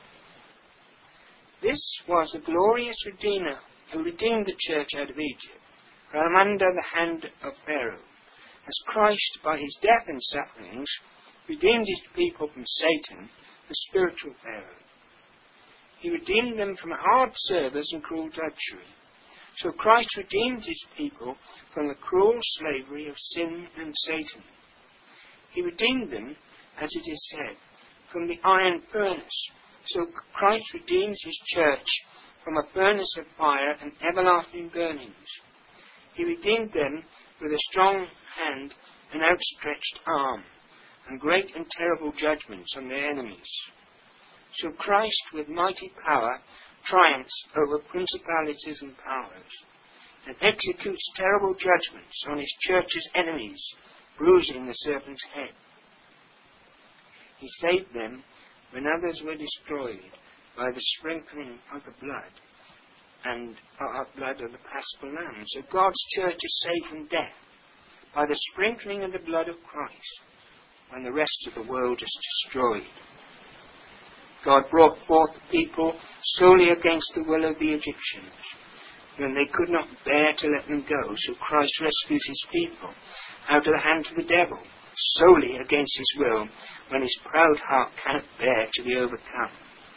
This was the glorious Redeemer who redeemed the church out of Egypt from under the hand of Pharaoh, as Christ, by his death and sufferings, redeemed his people from Satan, the spiritual Pharaoh. He redeemed them from hard service and cruel drudgery. So Christ redeemed his people from the cruel slavery of sin and Satan. He redeemed them, as it is said, from the iron furnace. So Christ redeems his church from a furnace of fire and everlasting burnings. He redeemed them with a strong hand and outstretched arm, and great and terrible judgments on their enemies. So Christ, with mighty power, triumphs over principalities and powers, and executes terrible judgments on his church's enemies, bruising the serpent's head. He saved them when others were destroyed by the sprinkling of the blood, and our blood of the Paschal Lamb. So God's church is saved from death by the sprinkling of the blood of Christ when the rest of the world is destroyed. God brought forth the people solely against the will of the Egyptians, when they could not bear to let them go. So Christ rescues his people out of the hands of the devil, solely against his will, when his proud heart cannot bear to be overcome.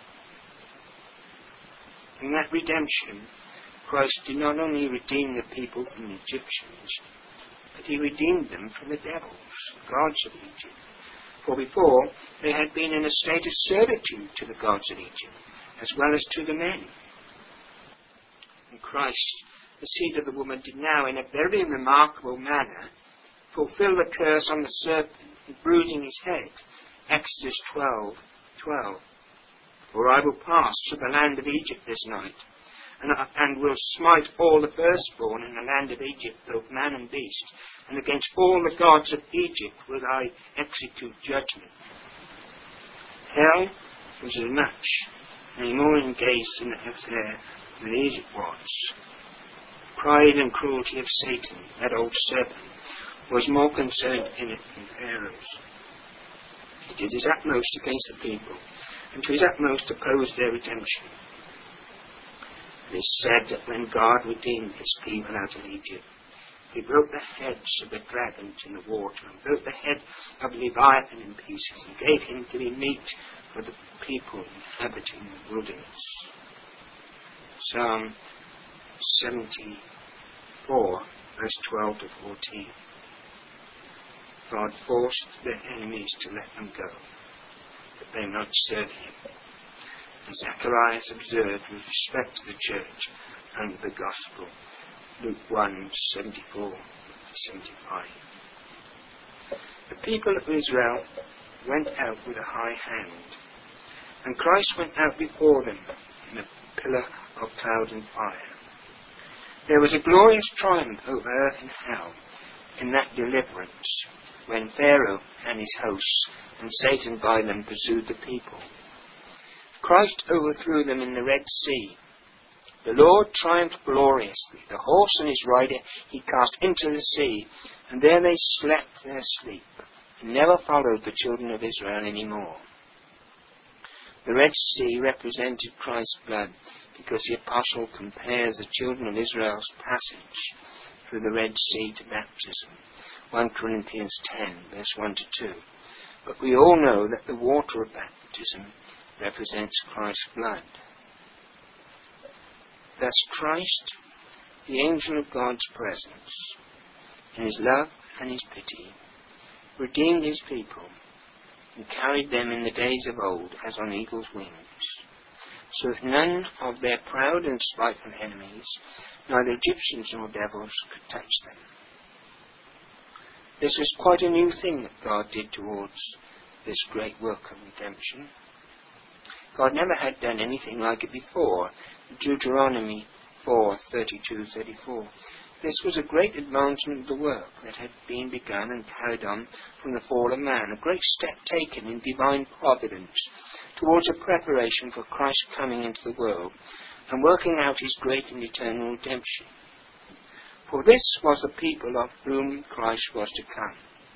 In that redemption, Christ did not only redeem the people from the Egyptians, but he redeemed them from the devils, the gods of Egypt. For before, they had been in a state of servitude to the gods of Egypt, as well as to the men. And Christ, the seed of the woman, did now, in a very remarkable manner, fulfill the curse on the serpent, bruising his head. Exodus twelve twelve. For I will pass through the land of Egypt this night, and, and will smite all the firstborn in the land of Egypt, both man and beast, and against all the gods of Egypt will I execute judgment. Hell was as much, and more engaged in the affair than Egypt was. Pride and cruelty of Satan, that old serpent, was more concerned in it than Pharaoh's. He did his utmost against the people, and to his utmost opposed their redemption. It is said that when God redeemed his people out of Egypt, he broke the heads of the dragons in the water, and broke the head of Leviathan in pieces, and gave him to be meat for the people inhabiting the wilderness. Psalm seventy-four, verse twelve to fourteen. God forced their enemies to let them go, that they might serve him. And Zacharias observed with respect to the church and the gospel, Luke one, seventy-four to seventy-five. The people of Israel went out with a high hand, and Christ went out before them in a pillar of cloud and fire. There was a glorious triumph over earth and hell in that deliverance, when Pharaoh and his hosts and Satan by them pursued the people. Christ overthrew them in the Red Sea. The Lord triumphed gloriously. The horse and his rider he cast into the sea, and there they slept their sleep, and never followed the children of Israel any more. The Red Sea represented Christ's blood, because the apostle compares the children of Israel's passage through the Red Sea to baptism. First Corinthians ten, verse one to two. But we all know that the water of baptism represents Christ's blood. Thus Christ, the angel of God's presence, in his love and his pity, redeemed his people and carried them in the days of old as on eagle's wings, so that none of their proud and spiteful enemies, neither Egyptians nor devils, could touch them. This was quite a new thing that God did towards this great work of redemption. God never had done anything like it before. Deuteronomy four, thirty-two to thirty-four. This was a great advancement of the work that had been begun and carried on from the fall of man, a great step taken in divine providence towards a preparation for Christ's coming into the world and working out his great and eternal redemption. For this was the people of whom Christ was to come.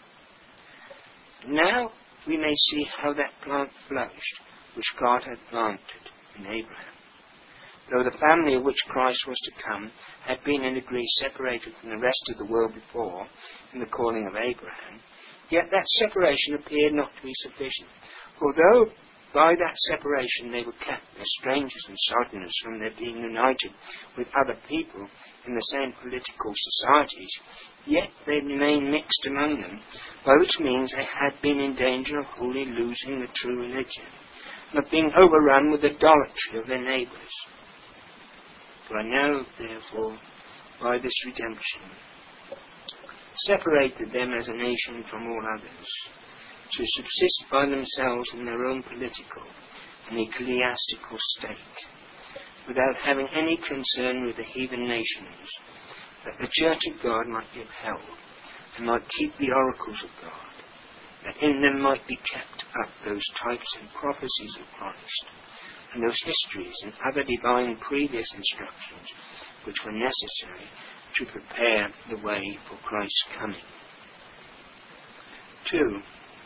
Now we may see how that plant flourished, which God had planted in Abraham. Though the family of which Christ was to come had been in degree separated from the rest of the world before, in the calling of Abraham, yet that separation appeared not to be sufficient. For though by that separation they were kept as strangers and sojourners from their being united with other people in the same political societies, yet they remained mixed among them, by which means they had been in danger of wholly losing the true religion, and of being overrun with idolatry of their neighbours. For I know, therefore, by this redemption, separated them as a nation from all others, to subsist by themselves in their own political and ecclesiastical state, without having any concern with the heathen nations, that the church of God might be upheld, and might keep the oracles of God, that in them might be kept up those types and prophecies of Christ, and those histories and other divine previous instructions which were necessary to prepare the way for Christ's coming. Two,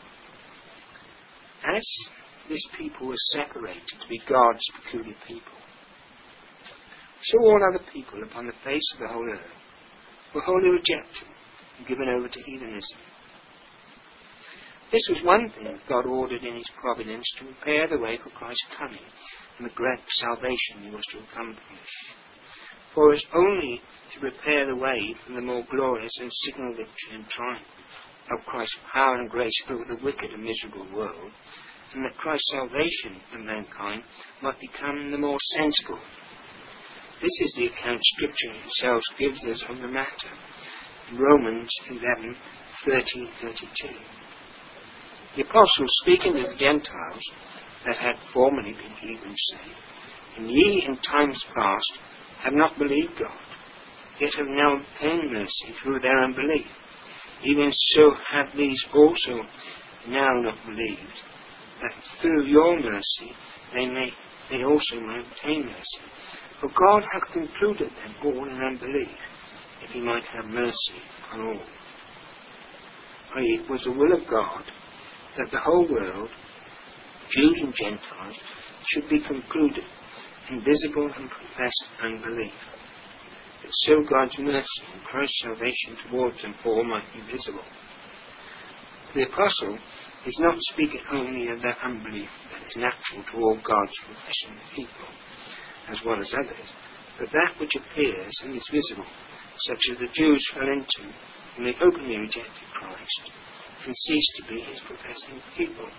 as this people was separated to be God's peculiar people, so all other people upon the face of the whole earth were wholly rejected and given over to heathenism. This was one thing God ordered in his providence to prepare the way for Christ's coming and the great salvation he was to accomplish. For it was only to prepare the way for the more glorious and signal victory and triumph of Christ's power and grace over the wicked and miserable world, and that Christ's salvation of mankind might become the more sensible. This is the account Scripture itself gives us of the matter. In Romans eleven, thirty, thirty-two. The apostles, speaking to the Gentiles that had formerly been heathens, say, "And ye in times past have not believed God, yet have now obtained mercy through their unbelief. Even so have these also now not believed, that through your mercy they may they also may obtain mercy. For God hath concluded them all in unbelief, that he might have mercy on all." For it was the will of God that the whole world, Jews and Gentiles, should be concluded in visible and professed unbelief, that so God's mercy and Christ's salvation towards them all might be visible. The apostle is not speaking only of that unbelief that is natural to all God's professing people, as well as others, but that which appears and is visible, such as the Jews fell into when they openly rejected Christ and ceased to be his professing people.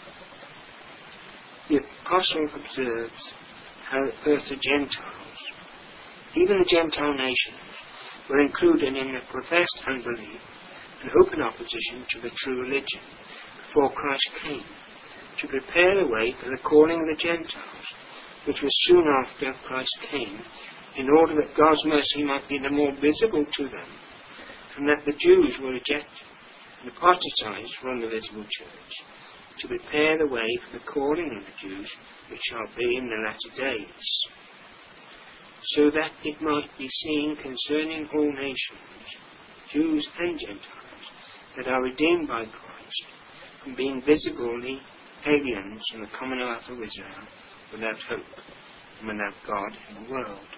The apostle observes how first the Gentiles, even the Gentile nations, were included in the professed unbelief and open opposition to the true religion before Christ came, to prepare the way for the calling of the Gentiles, which was soon after Christ came, in order that God's mercy might be the more visible to them, and that the Jews were rejected and apostatized from the visible church, to prepare the way for the calling of the Jews, which shall be in the latter days, so that it might be seen concerning all nations, Jews and Gentiles, that are redeemed by Christ, from being visibly aliens from the commonwealth of Israel, without hope and without God in the world.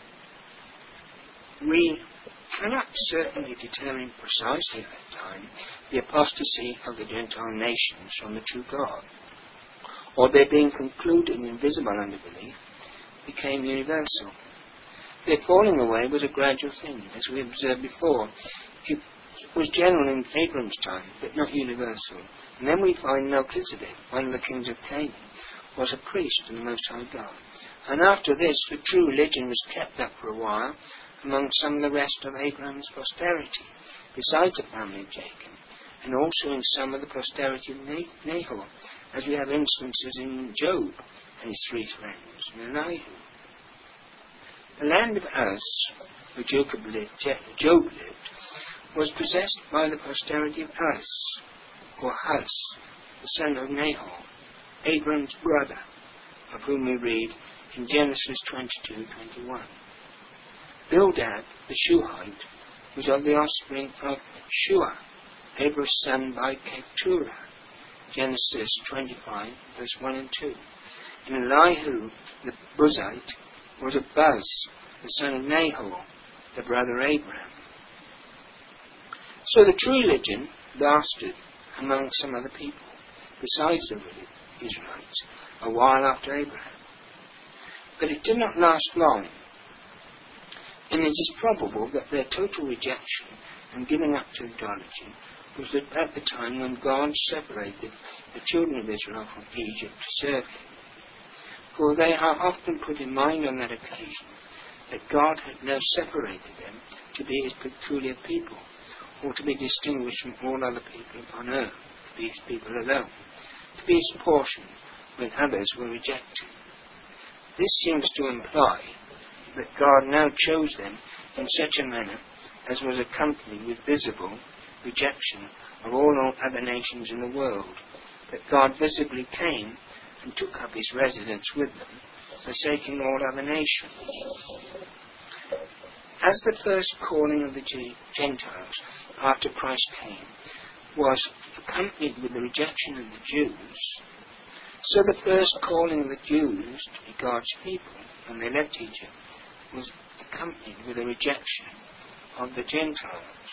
We cannot certainly determine precisely at that time the apostasy of the Gentile nations from the true God, or their being concluded in visible unbelief became universal. Their falling away was a gradual thing, as we observed before. It was general in Abram's time, but not universal. And then we find Melchizedek, one of the kings of Canaan, was a priest to the Most High God. And after this, the true religion was kept up for a while among some of the rest of Abraham's posterity, besides the family of Jacob, and also in some of the posterity of Nahor, as we have instances in Job and his three friends, and Elihu. The land of Uz, where Job lived, Job lived, was possessed by the posterity of Uz, or Huz, the son of Nahor, Abraham's brother, of whom we read in Genesis twenty-two twenty-one. Bildad, the Shuhite, was of the offspring of Shua, Abraham's son by Keturah, Genesis twenty-five, verse one and two. And Elihu, the Buzite, was of Buz, the son of Nahor, the brother of Abraham. So the true religion lasted among some other people, besides the Israelites, a while after Abraham. But it did not last long, and it is probable that their total rejection and giving up to idolatry was at the time when God separated the children of Israel from Egypt to serve him. For they are often put in mind on that occasion that God had now separated them to be his peculiar people, or to be distinguished from all other people upon earth, to be his people alone, to be his portion when others were rejected. This seems to imply that God now chose them in such a manner as was accompanied with visible rejection of all other nations in the world, that God visibly came and took up his residence with them, forsaking all other nations. As the first calling of the Gentiles after Christ came was accompanied with the rejection of the Jews, so the first calling of the Jews to be God's people when they left Egypt was accompanied with a rejection of the Gentiles.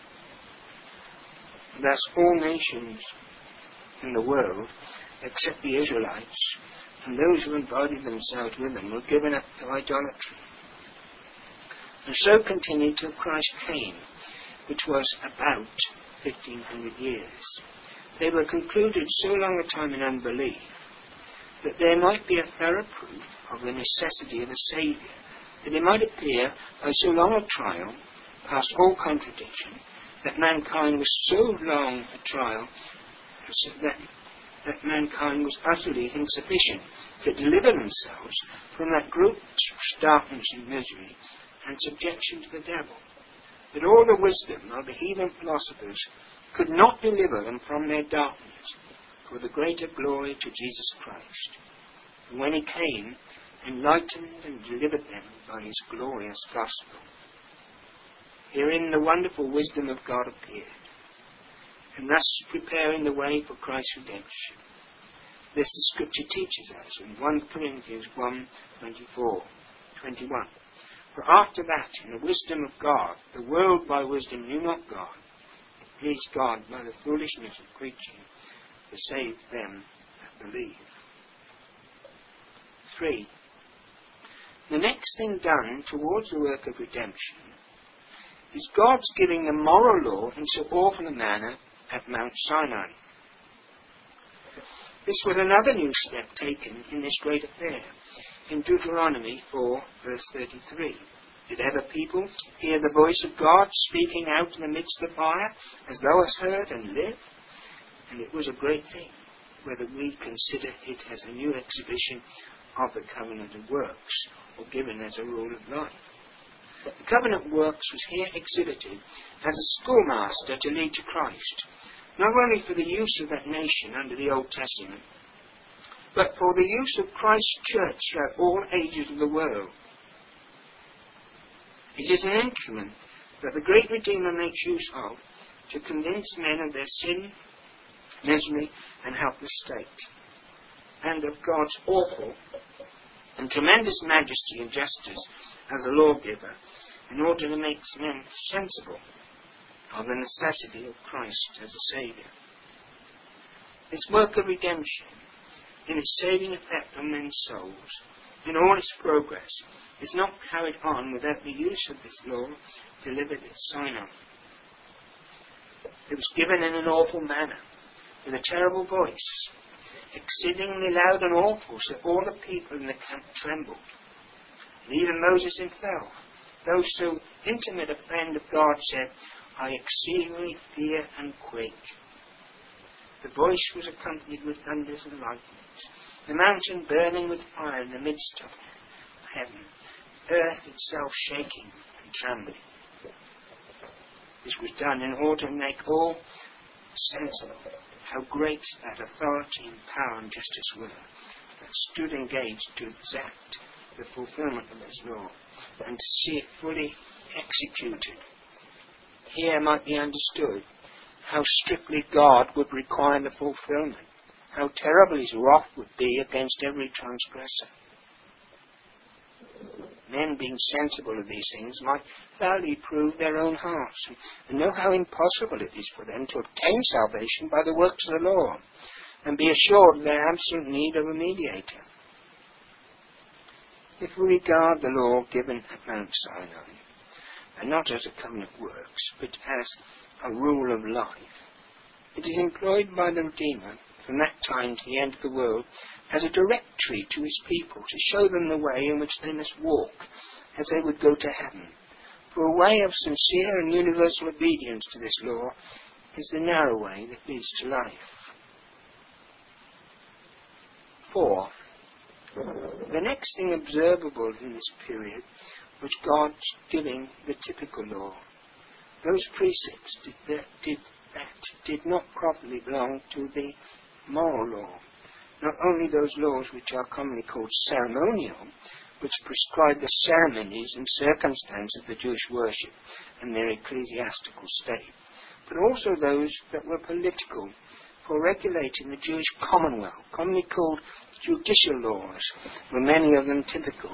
Thus all nations in the world, except the Israelites, and those who embodied themselves with them, were given up to idolatry. And so continued till Christ came, which was about fifteen hundred years. They were concluded so long a time in unbelief that there might be a thorough proof of the necessity of a Saviour, that it might appear by so long a trial, past all contradiction, that mankind was so long a trial that, that mankind was utterly insufficient to deliver themselves from that gross darkness and misery and subjection to the devil, that all the wisdom of the heathen philosophers could not deliver them from their darkness for the greater glory to Jesus Christ. And when he came, enlightened and delivered them by his glorious gospel. Herein the wonderful wisdom of God appeared, and thus preparing the way for Christ's redemption. This the Scripture teaches us in First Corinthians one, twenty-four, twenty-one. For after that, in the wisdom of God, the world by wisdom knew not God. It pleased God by the foolishness of preaching to save them that believe. Three. The next thing done towards the work of redemption is God's giving the moral law in so awful a manner at Mount Sinai. This was another new step taken in this great affair. In Deuteronomy four, verse thirty-three. Did ever people hear the voice of God speaking out in the midst of fire, as thou hast heard, and live? And it was a great thing, whether we consider it as a new exhibition of the covenant of works, or given as a rule of life. The covenant works was here exhibited as a schoolmaster to lead to Christ, not only for the use of that nation under the Old Testament, but for the use of Christ's church throughout all ages of the world. It is an instrument that the great Redeemer makes use of to convince men of their sin, misery, and helpless state, and of God's awful and tremendous majesty and justice as a lawgiver, in order to make men sensible of the necessity of Christ as a Saviour. This work of redemption, in its saving effect on men's souls, in all its progress, is not carried on without the use of this law delivered at Sinai. It was given in an awful manner, with a terrible voice, exceedingly loud and awful, so all the people in the camp trembled. And even Moses himself, though so intimate a friend of God, said, I exceedingly fear and quake. The voice was accompanied with thunders and lightnings, the mountain burning with fire in the midst of heaven, earth itself shaking and trembling. This was done in order to make all sensible how great that authority and power and justice were that stood engaged to exact the fulfillment of this law, and to see it fully executed. Here might be understood how strictly God would require the fulfillment, how terrible his wrath would be against every transgressor. Men, being sensible of these things, might thoroughly prove their own hearts, and know how impossible it is for them to obtain salvation by the works of the law, and be assured of their absolute need of a mediator. If we regard the law given at Mount Sinai, and not as a covenant works, but as a rule of life, it is employed by the Redeemer from that time to the end of the world as a directory to his people, to show them the way in which they must walk as they would go to heaven. For a way of sincere and universal obedience to this law is the narrow way that leads to life. Four. The next thing observable in this period was God's giving the typical law. Those precepts did that did, that did not properly belong to the moral law, not only those laws which are commonly called ceremonial, which prescribe the ceremonies and circumstances of the Jewish worship and their ecclesiastical state, but also those that were political, for regulating the Jewish commonwealth, commonly called judicial laws, were many of them typical.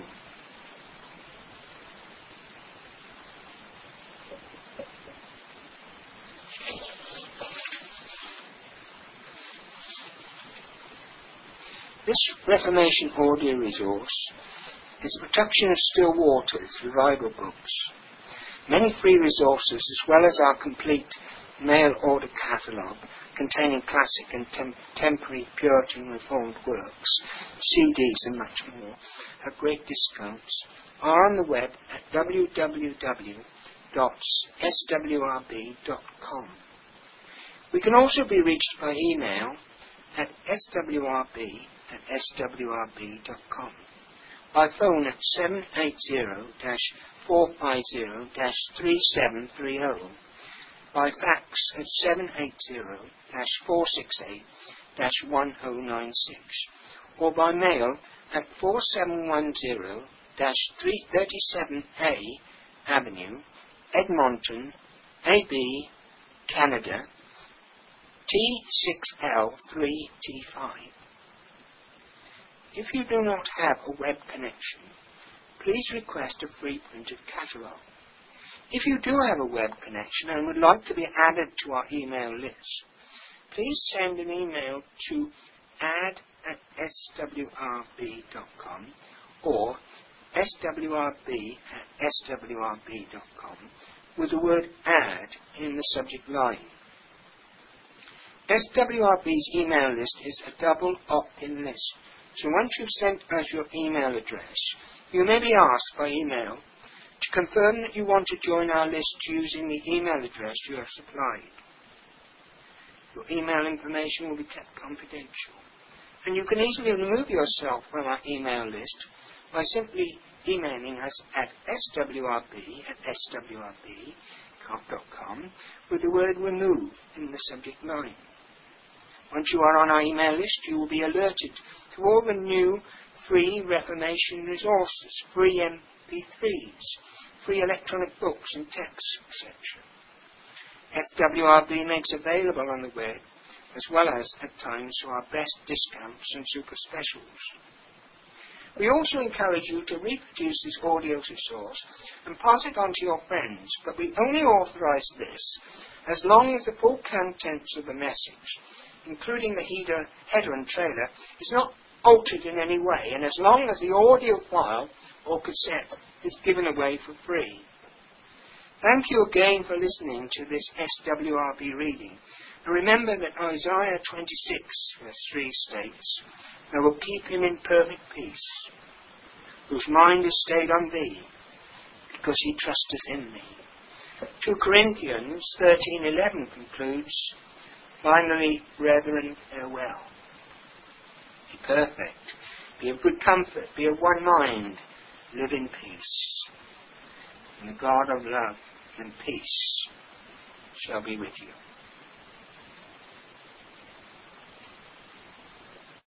This Reformation audio resource is a production of Still Waters Revival Books. Many free resources, as well as our complete mail order catalogue containing classic and tem- contemporary Puritan Reformed works, C Ds and much more, at great discounts, are on the web at w w w dot s w r b dot com. We can also be reached by email at s w r b at s w r b dot com, by phone at seven eight zero, four five zero, three seven three zero, by fax at seven eight zero, four six eight, one zero nine six, or by mail at four seven one zero, three thirty-seven A Avenue, Edmonton, A B, Canada, T six L three T five. If you do not have a web connection, please request a free printed catalogue. If you do have a web connection and would like to be added to our email list, please send an email to add at s w r b dot com or s w r b at s w r b dot com with the word add in the subject line. S W R B's email list is a double opt-in list, so once you've sent us your email address, you may be asked by email to confirm that you want to join our list using the email address you have supplied. Your email information will be kept confidential, and you can easily remove yourself from our email list by simply emailing us at s w r b at s w r b dot com with the word remove in the subject line. Once you are on our email list, you will be alerted to all the new free Reformation resources, free M P threes, free electronic books and texts, et cetera. S W R B makes available on the web, as well as, at times, to our best discounts and super specials. We also encourage you to reproduce this audio resource and pass it on to your friends, but we only authorize this as long as the full contents of the message, including the header, header and trailer, is not altered in any way, and as long as the audio file or cassette is given away for free. Thank you again for listening to this S W R B reading. And remember that Isaiah twenty-six, verse three states, "I will keep him in perfect peace, whose mind is stayed on thee, because he trusteth in thee." Second Corinthians thirteen eleven concludes, "Finally, brethren, farewell. Be perfect, be of good comfort, be of one mind, live in peace. And the God of love and peace shall be with you."